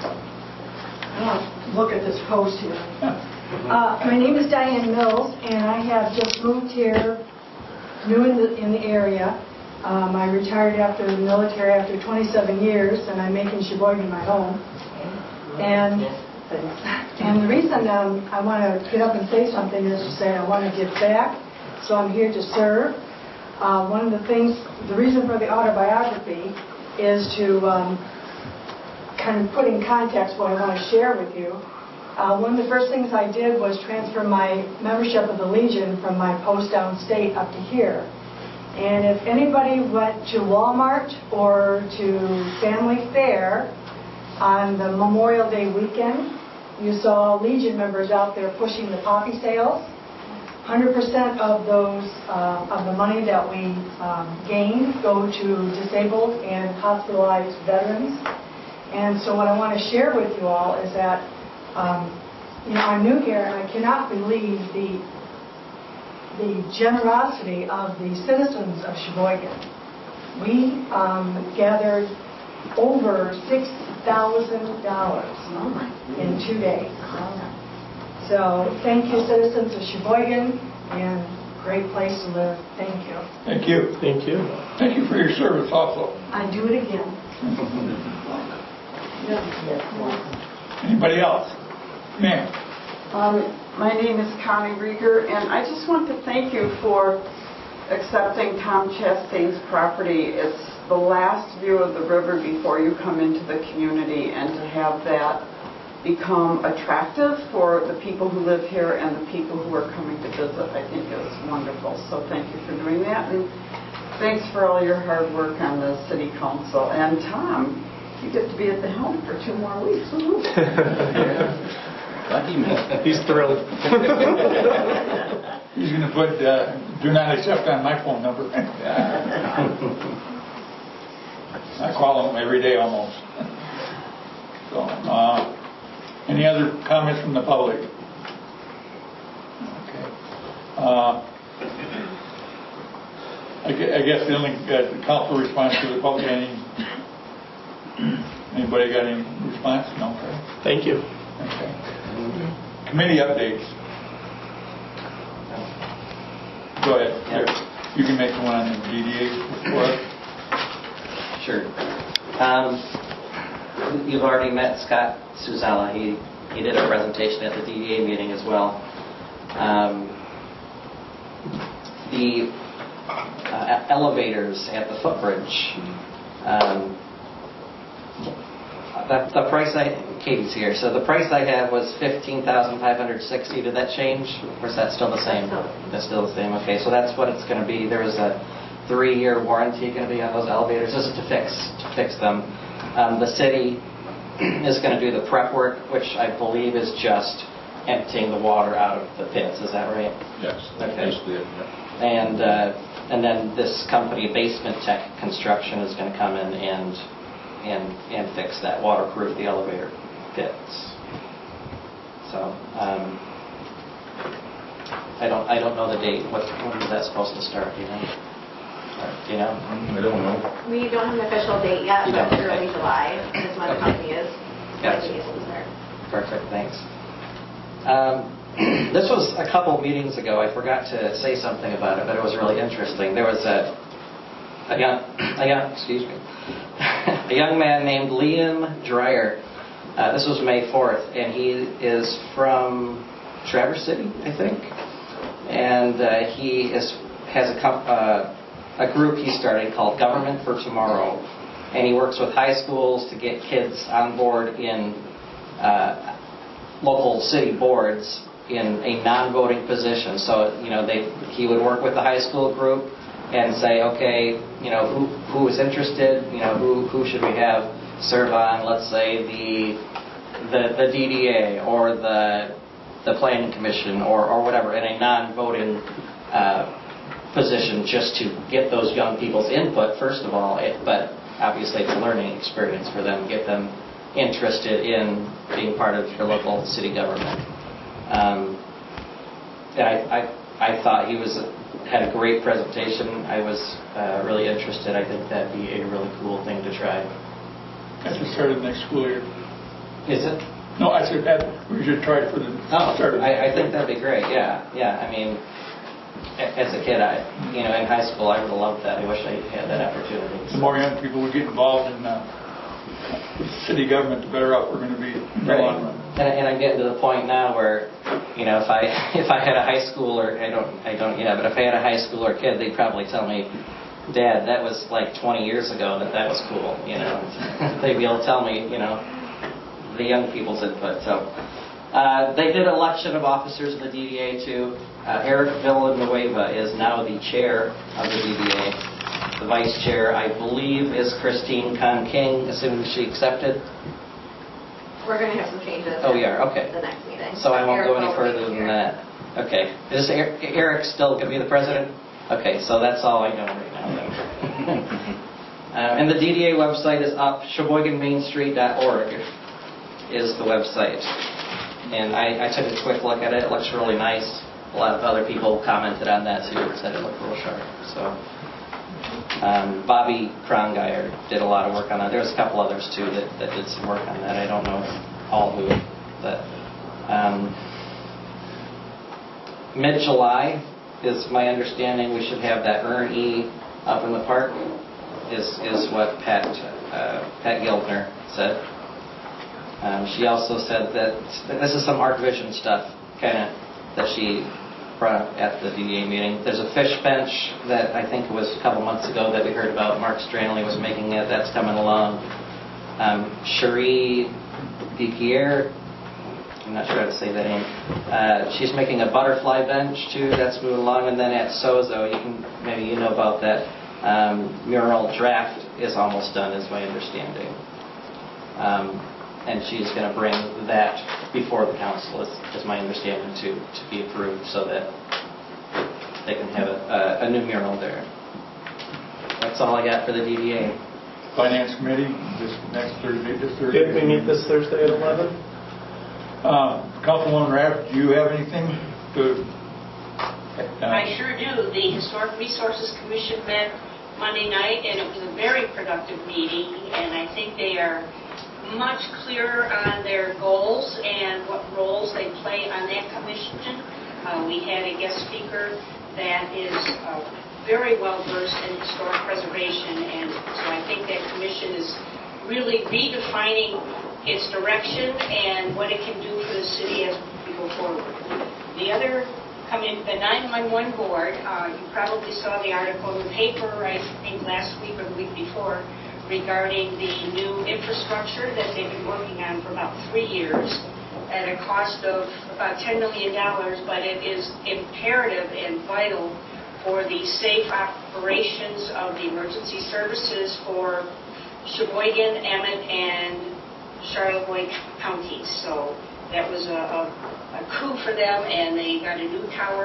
Uh, look at this post here. Uh, my name is Diane Mills, and I have just moved here, new in the, in the area. Um, I retired after the military after twenty-seven years, and I'm making Sheboygan my home. And and the reason um, I want to get up and say something is to say I want to give back, so I'm here to serve. Uh, one of the things, the reason for the autobiography is to um, kind of put in context what I want to share with you. Uh, one of the first things I did was transfer my membership of the Legion from my post downstate up to here. And if anybody went to Walmart or to Family Fair on the Memorial Day weekend, you saw Legion members out there pushing the poppy sales. one hundred percent of those, uh, of the money that we um, gain go to disabled and hospitalized veterans. And so what I want to share with you all is that, um, you know, I'm new here and I cannot believe the the generosity of the citizens of Sheboygan. We um, gathered over six thousand dollars in two days. So thank you, citizens of Sheboygan, and great place to live. Thank you. Thank you. Thank you. Thank you for your service also. I do it again. Anybody else? Ma'am. Um, my name is Connie Rieger, and I just want to thank you for accepting Tom Chastain's property. It's the last view of the river before you come into the community, and to have that become attractive for the people who live here and the people who are coming to visit, I think is wonderful. So thank you for doing that, and thanks for all your hard work on the city council. And Tom, you get to be at the helm for two more weeks. Lucky me. He's thrilled. He's going to put uh, do not accept on my phone number. I call him every day almost. So, uh, any other comments from the public? Okay. Uh, I gue- I guess the only uh, council response to the public. Any, anybody got any response? No. Okay. Thank you. Okay. Committee updates. Go ahead. Here. You can make the one on the D D A report. Sure. Um, you've already met Scott Suzella. He he did a presentation at the D D A meeting as well. Um, the uh, elevators at the footbridge. Um, the, the price I Katie's here. So the price I have was fifteen thousand five hundred sixty. Did that change, or is that still the same? That's still the same. Okay, so that's what it's going to be. There is a three-year warranty going to be on those elevators. This is to fix to fix them. Um, the city is going to do the prep work, which I believe is just emptying the water out of the pits. Is that right? Yes. Okay. Basically it, yeah. And uh, and then this company, Basement Tech Construction, is going to come in and and and fix that, waterproof the elevator pits. So um, I don't I don't know the date. What when is that supposed to start? Do you know? Or, do you know? I don't know. We don't have an official date yet, You but don't? early Okay. July is when the Okay. company is Gotcha. likely to start. Perfect, thanks. Um, this was a couple meetings ago. I forgot to say something about it, but it was really interesting. There was a, a young, a young, excuse me, a young man named Liam Dreyer. Uh, this was May fourth, and he is from Traverse City, I think. And uh, he is has a, com- uh, a group he started called Government for Tomorrow. And he works with high schools to get kids on board in uh, local city boards in a non-voting position. So, you know, they he would work with the high school group and say, okay, you know, who who is interested, you know, who who should we have serve on, let's say, the the the D D A or the the Planning Commission or, or whatever, in a non-voting uh, position, just to get those young people's input, first of all, it, but obviously it's a learning experience for them, get them interested in being part of your local city government. Um, and I, I, I thought he was had a great presentation. I was uh, really interested. I think that'd be a really cool thing to try. That's the start of the next school year. Is it? No, I said that we should try it for the Oh, start of the I, I think that'd be great. Yeah, yeah. I mean, a- as a kid, I, you know, in high school, I would have loved that. I wish I had that opportunity. The more young people would get involved in uh, city government, the better off we're going to be in the Right. long run. And, and I'm getting to the point now where, you know, if I if I had a high schooler, I don't I don't yeah, but if I had a high schooler kid, they'd probably tell me, Dad, that was like twenty years ago that that was cool. You know, they'd be able to tell me, you know, the young people's input. So uh, they did election of officers of the D D A too. Uh, Eric Villanueva is now the chair of the D D A. The vice chair, I believe, is Christine Kahn King, assuming she accepted. We're going to have some changes. Oh, we are? Okay. The next meeting. So I won't Eric go any will further be than here. that. Okay. Is Eric, Eric still going to be the president? Okay, so that's all I know right now then. um, and the D D A website is up. Sheboygan Main Street dot org is the website. And I, I took a quick look at it. It looks really nice. A lot of other people commented on that too and said it looked real sharp. So um, Bobby Krongeyer did a lot of work on that. There was a couple others too that, that did some work on that. I don't know all who, but um, mid-July is my understanding we should have that Earn E up in the park. Is is what Pat uh, Pat Gildner said. Um, she also said that this is some Art Vision stuff, kind of that she brought up at the D D A meeting. There's a fish bench that I think it was a couple months ago that we heard about. Mark Stranley was making it. That's coming along. Um, Cherie Diquier, I'm not sure how to say that name. Uh, she's making a butterfly bench too. That's moving along. And then at Sozo, you can maybe you know about that um, mural draft is almost done, is my understanding. Um, and she's going to bring that before the council, is, is my understanding, to, to be approved so that they can have a, a, a new mural there. That's all I got for the D D A. Finance Committee, this next Thursday, this Thursday. Did we meet this Thursday at eleven? Uh, Councilwoman Rapp, do you have anything to? Uh, I sure do. The Historic Resources Commission met Monday night, and it was a very productive meeting, and I think they are much clearer on their goals and what roles they play on that commission. Uh, we had a guest speaker that is uh, very well versed in historic preservation, and so I think that commission is really redefining its direction and what it can do for the city as we go forward. The other, coming, the nine one one board, uh, you probably saw the article in the paper, I think last week or the week before, regarding the new infrastructure that they've been working on for about three years at a cost of about ten million dollars, but it is imperative and vital for the safe operations of the emergency services for Sheboygan, Emmett, and Charlevoix counties. So that was a, a, a coup for them, and they got a new tower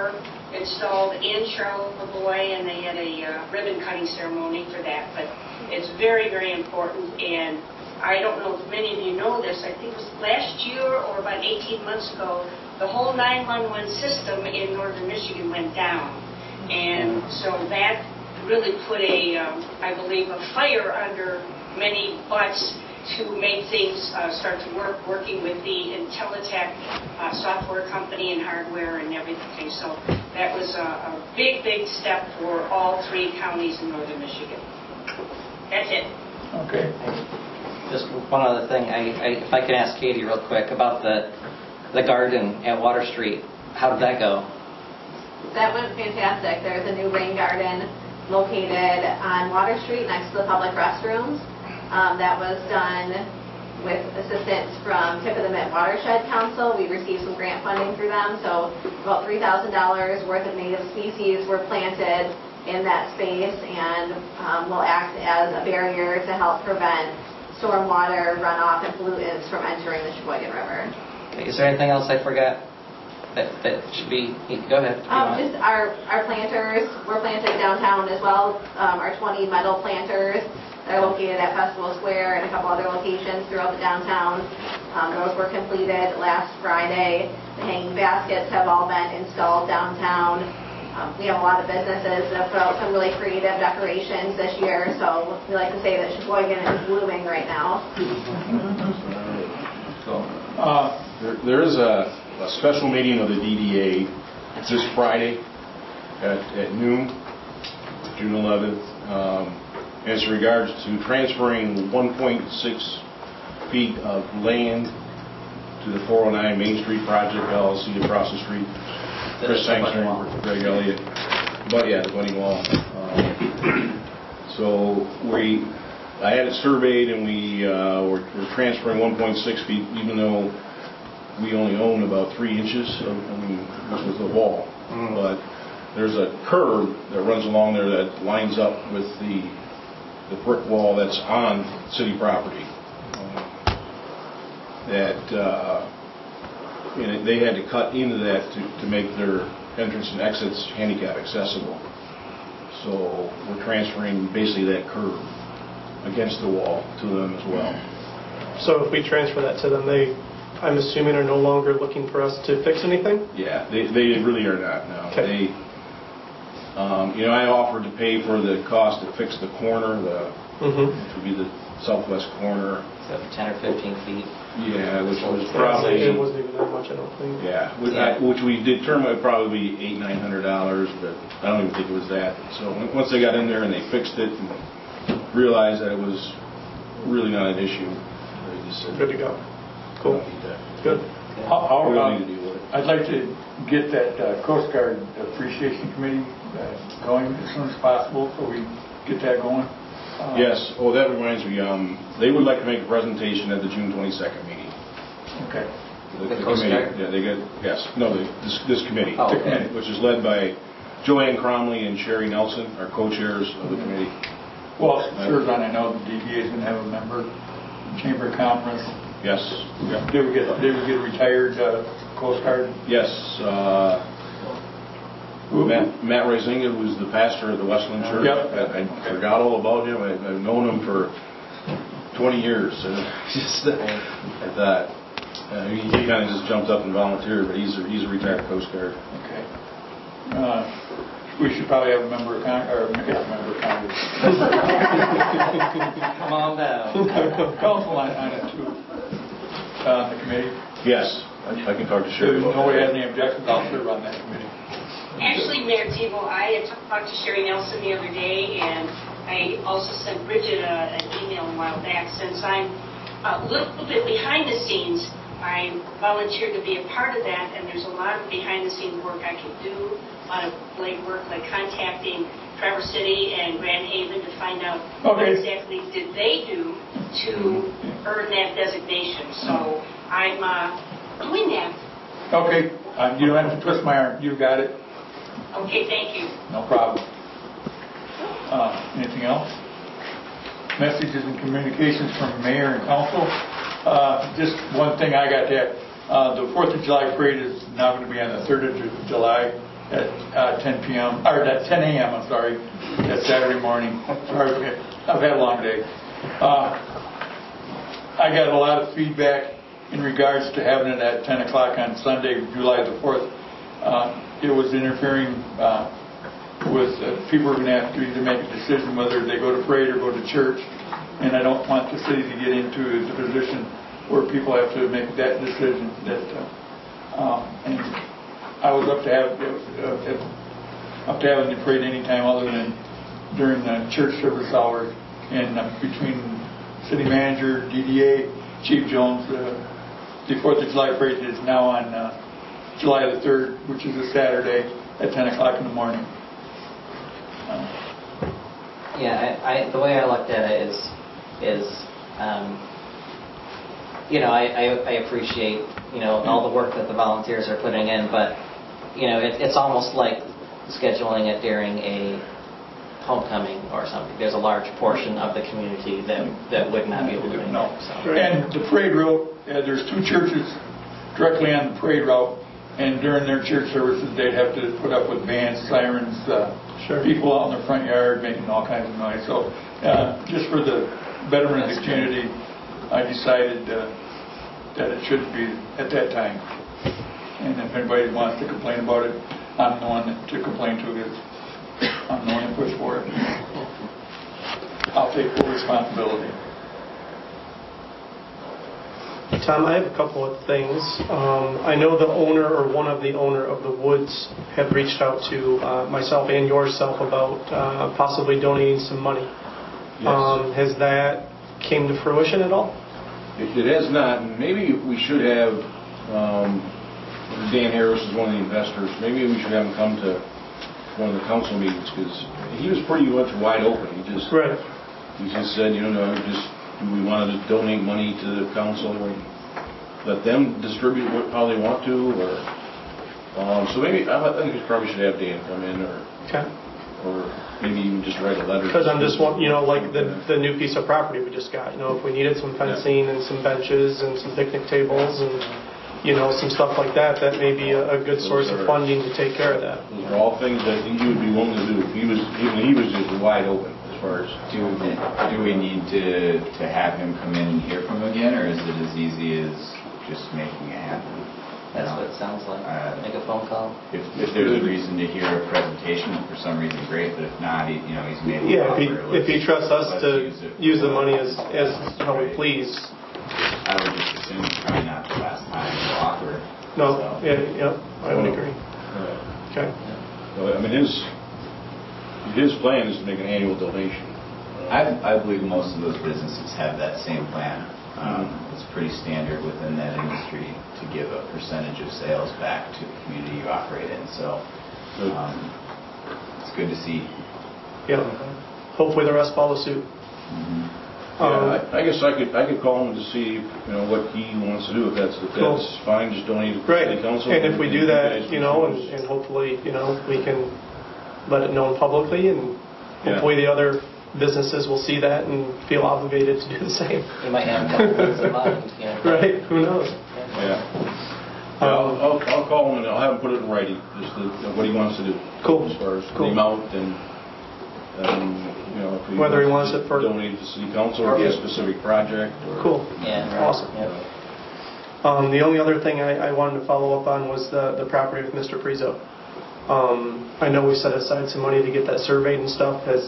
installed in Charlevoix, and they had a uh, ribbon cutting ceremony for that. But it's very, very important, and I don't know if many of you know this. I think it was last year or about eighteen months ago, the whole nine one one system in northern Michigan went down. And so that really put a, um, I believe, a fire under many butts to make things uh, start to work, working with the Intelitech uh, software company and hardware and everything. So that was a, a big, big step for all three counties in northern Michigan. That's it. Okay. Just one other thing, I, I, if I can ask Katie real quick about the the garden at Water Street. How did that go? That went fantastic. There's a new rain garden located on Water Street next to the public restrooms. Um, that was done with assistance from Tip of the Mitt Watershed Council. We received some grant funding through them, so about three thousand dollars worth of native species were planted in that space and um, will act as a barrier to help prevent stormwater runoff and pollutants from entering the Sheboygan River. Okay, is there anything else I forgot that, that should be, go ahead. Um, just our, our planters, we're planting downtown as well, um, our twenty metal planters that are located at Festival Square and a couple other locations throughout the downtown. Um, those were completed last Friday. The hanging baskets have all been installed downtown. Um, we have a lot of businesses that have put out some really creative decorations this year, so we like to say that Sheboygan is blooming right now. So, uh, there, there is a, a special meeting of the D D A this Friday at, at noon, June eleventh. Um, as regards to transferring one point six feet of land to the four oh nine Main Street Project L L C across the street. Chris Sangster, Greg Elliott. But yeah, the bunny wall. Um, so we, I had it surveyed, and we uh, we're, we're transferring one point six feet, even though we only own about three inches of, I mean, this was the wall. Mm. But there's a curb that runs along there that lines up with the the brick wall that's on city property. Um, that uh, and they had to cut into that to, to make their entrance and exits handicap accessible. So we're transferring basically that curb against the wall to them as well. So if we transfer that to them, they, I'm assuming, are no longer looking for us to fix anything? Yeah, they, they really are not now. Okay. They, um, you know, I offered to pay for the cost to fix the corner, the mm-hmm. which would be the southwest corner. So ten or fifteen feet. Yeah, which was probably. It wasn't even that much, I don't think. Yeah, which, yeah. I, which we determined would probably be eight, nine hundred dollars, but I don't even think it was that. So once they got in there and they fixed it and realized that it was really not an issue, they just said, good to go. Cool. Good. How, how we about, don't need to deal with it. I'd like to get that uh, Coast Guard Appreciation Committee uh, going as soon as possible, so we get that going. Uh, yes. Oh, that reminds me. Um, they would like to make a presentation at the June twenty-second meeting. Okay. The, the, the Coast committee. Guard? Yeah, they get. Yes. No, the, this, this committee, oh, the okay. committee, which is led by Joanne Cromley and Sherry Nelson, our co-chairs of the committee. Well, sure, Don, I know the D D A is going to have a member chamber conference. Yes. Yeah. Did we get? Did we get a retired uh, Coast Guard? Yes. Uh, Matt, Matt Reisinger, who's the pastor of the Westland Church. Yep. I, I forgot all about him. I, I've known him for twenty years. And just, I thought uh, he, he kind of just jumped up and volunteered, but he's a, he's a retired Coast Guard. Okay. Uh, we should probably have a member of Congress, or yeah, member of Congress. Come on down. Council on, on it too. Uh, the committee. Yes, I, I can talk to Sherry. If nobody has any objections, I'll serve on that committee. Actually, Mayor Tebow, I had talked to Sherry Nelson the other day, and I also sent Bridget a, an email a while back. Since I'm a little bit behind the scenes, I volunteered to be a part of that, and there's a lot of behind-the-scenes work I can do, a lot of blade work, like contacting Traverse City and Grand Haven to find out okay. what exactly did they do to earn that designation. So I'm uh, doing that. Okay. Uh, you don't have to twist my arm. You got it. Okay, thank you. No problem. Uh, anything else? Messages and communications from mayor and council. Uh, just one thing I got there. Uh, the fourth of July parade is now going to be on the third of July. at uh, ten p m or at ten a m I'm sorry, that Saturday morning. Sorry, I've had a long day. Uh, I got a lot of feedback in regards to having it at ten o'clock on Sunday, July the fourth. Uh, it was interfering uh, with uh, people who are going to have to either make a decision whether they go to parade or go to church. And I don't want the city to get into the position where people have to make that decision. That uh, uh, and I was up to have uh, up to having the parade any time other than during the church service hours. And uh, between city manager, D D A, Chief Jones, uh, the Fourth of July parade is now on uh, July the third, which is a Saturday at ten o'clock in the morning. Uh, Yeah, I, I, the way I looked at it is, is um, you know, I, I, I appreciate, you know, all the work that the volunteers are putting in, but, you know, it, it's almost like scheduling it during a homecoming or something. There's a large portion of the community that, that would not be able to do it. No. So. And the parade route, uh, there's two churches directly on the parade route, and during their church services, they'd have to put up with bands, sirens, uh, sure. people out in their front yard making all kinds of noise. So uh, just for the betterment of the community, I decided uh, that it should be at that time. And if anybody wants to complain about it, I'm the one to complain to because I'm the one to push for it. I'll take full responsibility. Tom, I have a couple of things. Um, I know the owner or one of the owner of the Woods had reached out to uh, myself and yourself about uh, possibly donating some money. Yes. Um, has that came to fruition at all? It, it has not. Maybe we should have, um, Dan Harris is one of the investors, maybe we should have him come to one of the council meetings because he was pretty much wide open. He just, right. he just said, you know, just we wanted to donate money to the council and let them distribute what, how they want to, or um, so maybe I think we probably should have Dan come in, or okay. or maybe even just write a letter. Because I'm just want, you know, like the the new piece of property we just got. You know, if we needed some fencing and some benches and some picnic tables and you know some stuff like that, that may be a, a good source of funding to take care of that. Those are all things that he would be willing to do. He was even he was just wide open. As do, do we need to, to have him come in and hear from him again, or is it as easy as just making it happen? That's what it sounds like. Uh, Make a phone call. If, if there's a reason to hear a presentation for some reason, great. But if not, he, you know, he's made. Yeah, an if he, offer, if he trusts us to use, use the money as as how we please. I would just assume it's probably not the last time he'll offer. No, so. yeah, yeah, I would agree. Uh, okay. Well, I mean, his his plan is to make an annual donation. I, I believe most of those businesses have that same plan. Um, it's pretty standard within that industry to give a percentage of sales back to the community you operate in. So um, it's good to see. Yeah. Hopefully the rest follow suit. Mm-hmm. Yeah, I, I guess I could I could call him to see you know what he wants to do. If that's if cool. that's fine, just donate to the right. city council. And if we do that, you you know, and, and hopefully you know we can let it known publicly, and hopefully yeah. the other businesses will see that and feel obligated to do the same. You might have a couple things in mind. You know. Right, who knows? Yeah. yeah I'll, I'll, I'll call him and I'll have him put it in writing, just the, you know, what he wants to do. Cool. As far as cool. the amount and, and you know, if he whether wants he wants it for donate to city council or yeah. a specific project. Or, cool. Yeah. Right. Awesome. Yeah. Um, the only other thing I, I wanted to follow up on was the, the property with Mister Prizo. Um, I know we set aside some money to get that surveyed and stuff. Has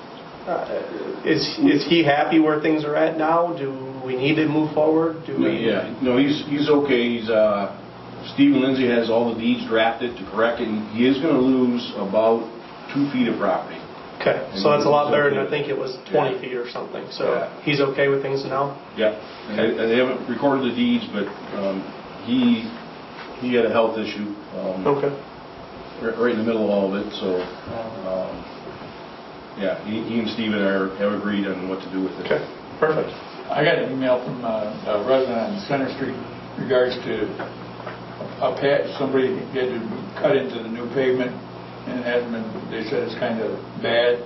Uh, is is he happy where things are at now? Do we need to move forward? Do no, we? Yeah, no, he's he's okay. He's uh, Stephen Lindsay has all the deeds drafted to correct it. And he is going to lose about two feet of property. Okay, and so that's a lot better okay. than I think it was twenty yeah. feet or something. So yeah. he's okay with things now. Yeah, and they, and they haven't recorded the deeds, but um, he he had a health issue. Um, okay. Right, right in the middle of all of it, so. Um, Yeah, he, he and Stephen are, have agreed on what to do with it. Okay, perfect. I got an email from a, a resident on Center Street in regards to a patch. Somebody had to cut into the new pavement, and it hasn't been. They said it's kind of bad.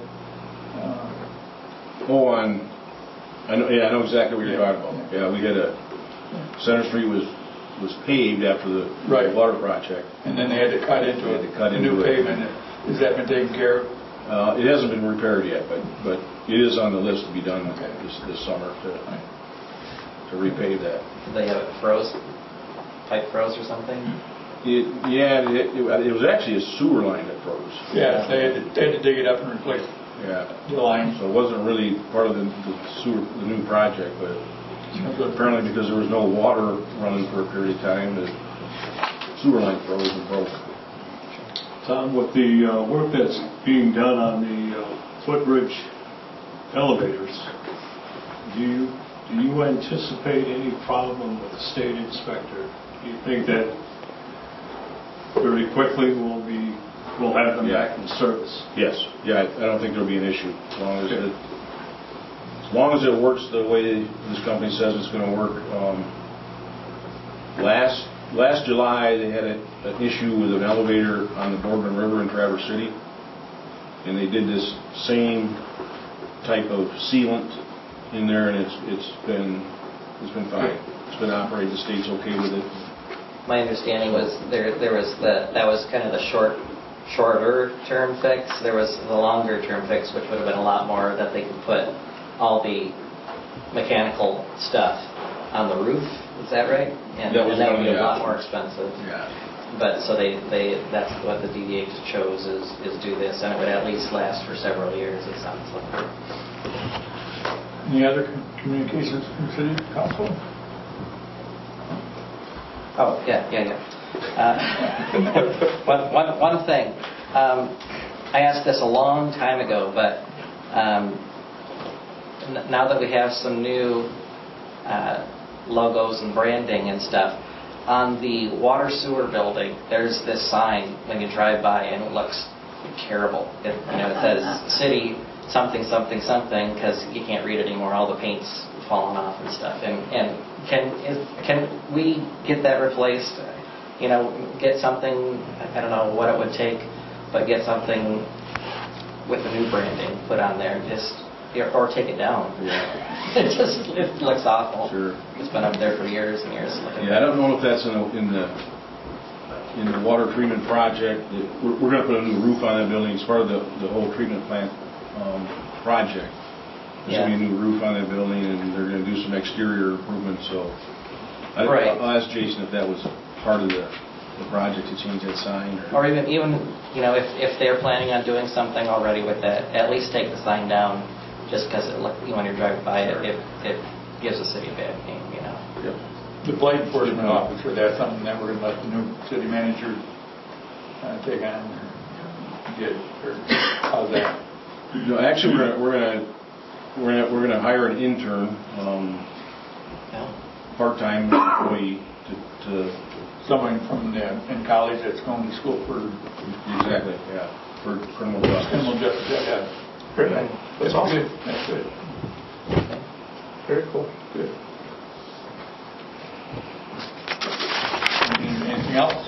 Uh, oh, on I know. Yeah, I know exactly what you're talking about. Yeah, we had a Center Street was was paved after the Right. water project. And then they had to cut into They had it, to cut a new into it. pavement. Has that been taken care of? Uh, It hasn't been repaired yet, but, but it is on the list to be done this, this summer to, to repave that. Did they have it froze? Pipe froze or something? It, yeah, it, it it was actually a sewer line that froze. Yeah, they had to, they had to dig it up and replace Yeah. the line. So it wasn't really part of the the sewer, the new project, but apparently because there was no water running for a period of time, the sewer line froze and broke. Tom, with the uh, work that's being done on the uh, footbridge elevators, do you, do you anticipate any problem with the state inspector? Do you think that very quickly we'll be, we'll have them Yeah. back in service? Yes, yeah, I I don't think there'll be an issue, as long as it, as long as it works the way this company says it's gonna work. Um, Last, last July, they had a, an issue with an elevator on the Boardman River in Traverse City, and they did this same type of sealant in there, and it's, it's been, it's been fine. It's been operating, the state's okay with it. My understanding was there, there was the, that was kind of the short, shorter term fix. There was the longer term fix, which would have been a lot more, that they could put all the mechanical stuff on the roof. Is that right? And That was and that would one, be a yeah. lot more expensive. Yeah. But so they, they, that's what the D D A chose is, is do this, and it would at least last for several years, it sounds like. Any other communications from city council? Oh, yeah, yeah, yeah. Uh, one, one, one thing. Um, I asked this a long time ago, but um, n- now that we have some new uh, logos and branding and stuff, on the water sewer building, there's this sign when you drive by, and it looks terrible. It, you know, it says city something, something, something, because you can't read it anymore. All the paint's falling off and stuff. And, and can is, can we get that replaced? You know, get something, I don't know what it would take, but get something with the new branding put on there, just or take it down. Yeah. It just it looks awful. Sure. It's been up there for years and years. Yeah, I don't know if that's in the, in the, in the water treatment project. It- We're, we're gonna put a new roof on that building. It's part of the, the whole treatment plant, um, project. There's gonna be a new roof on that building, and they're gonna do some exterior improvements, so. I- Right. I'll ask Jason if that was part of the, the project to change that sign. Or even, even you know, if, if they're planning on doing something already with that, at least take the sign down, just because it look, you know, when you're driving by it, it, it gives the city a bad name, you know. Yep. The blight enforcement officer, that's something that we're going to let the new city manager uh, take on or get, or how's that? No, actually, we're gonna, we're gonna, we're gonna, we're gonna hire an intern, um, part-time employee to, to. Someone from the, in college that's going to school for. Exactly, yeah, for criminal justice. Criminal justice, yeah, yeah. Great. That's all good. That's good. Very cool. Good. Any- Anything else?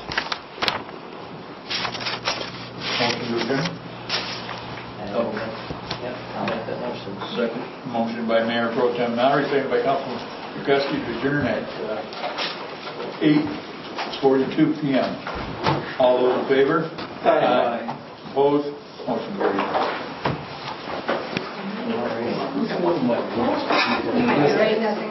Motion to adjourn? Oh, yep, I'll make that motion. Second. Motion by Mayor Pro Tem Mallory, second by Councilman Gusky to adjourn at uh, eight forty-two p m All those in favor? Aye. Opposed? Motion carried. Right, nothing.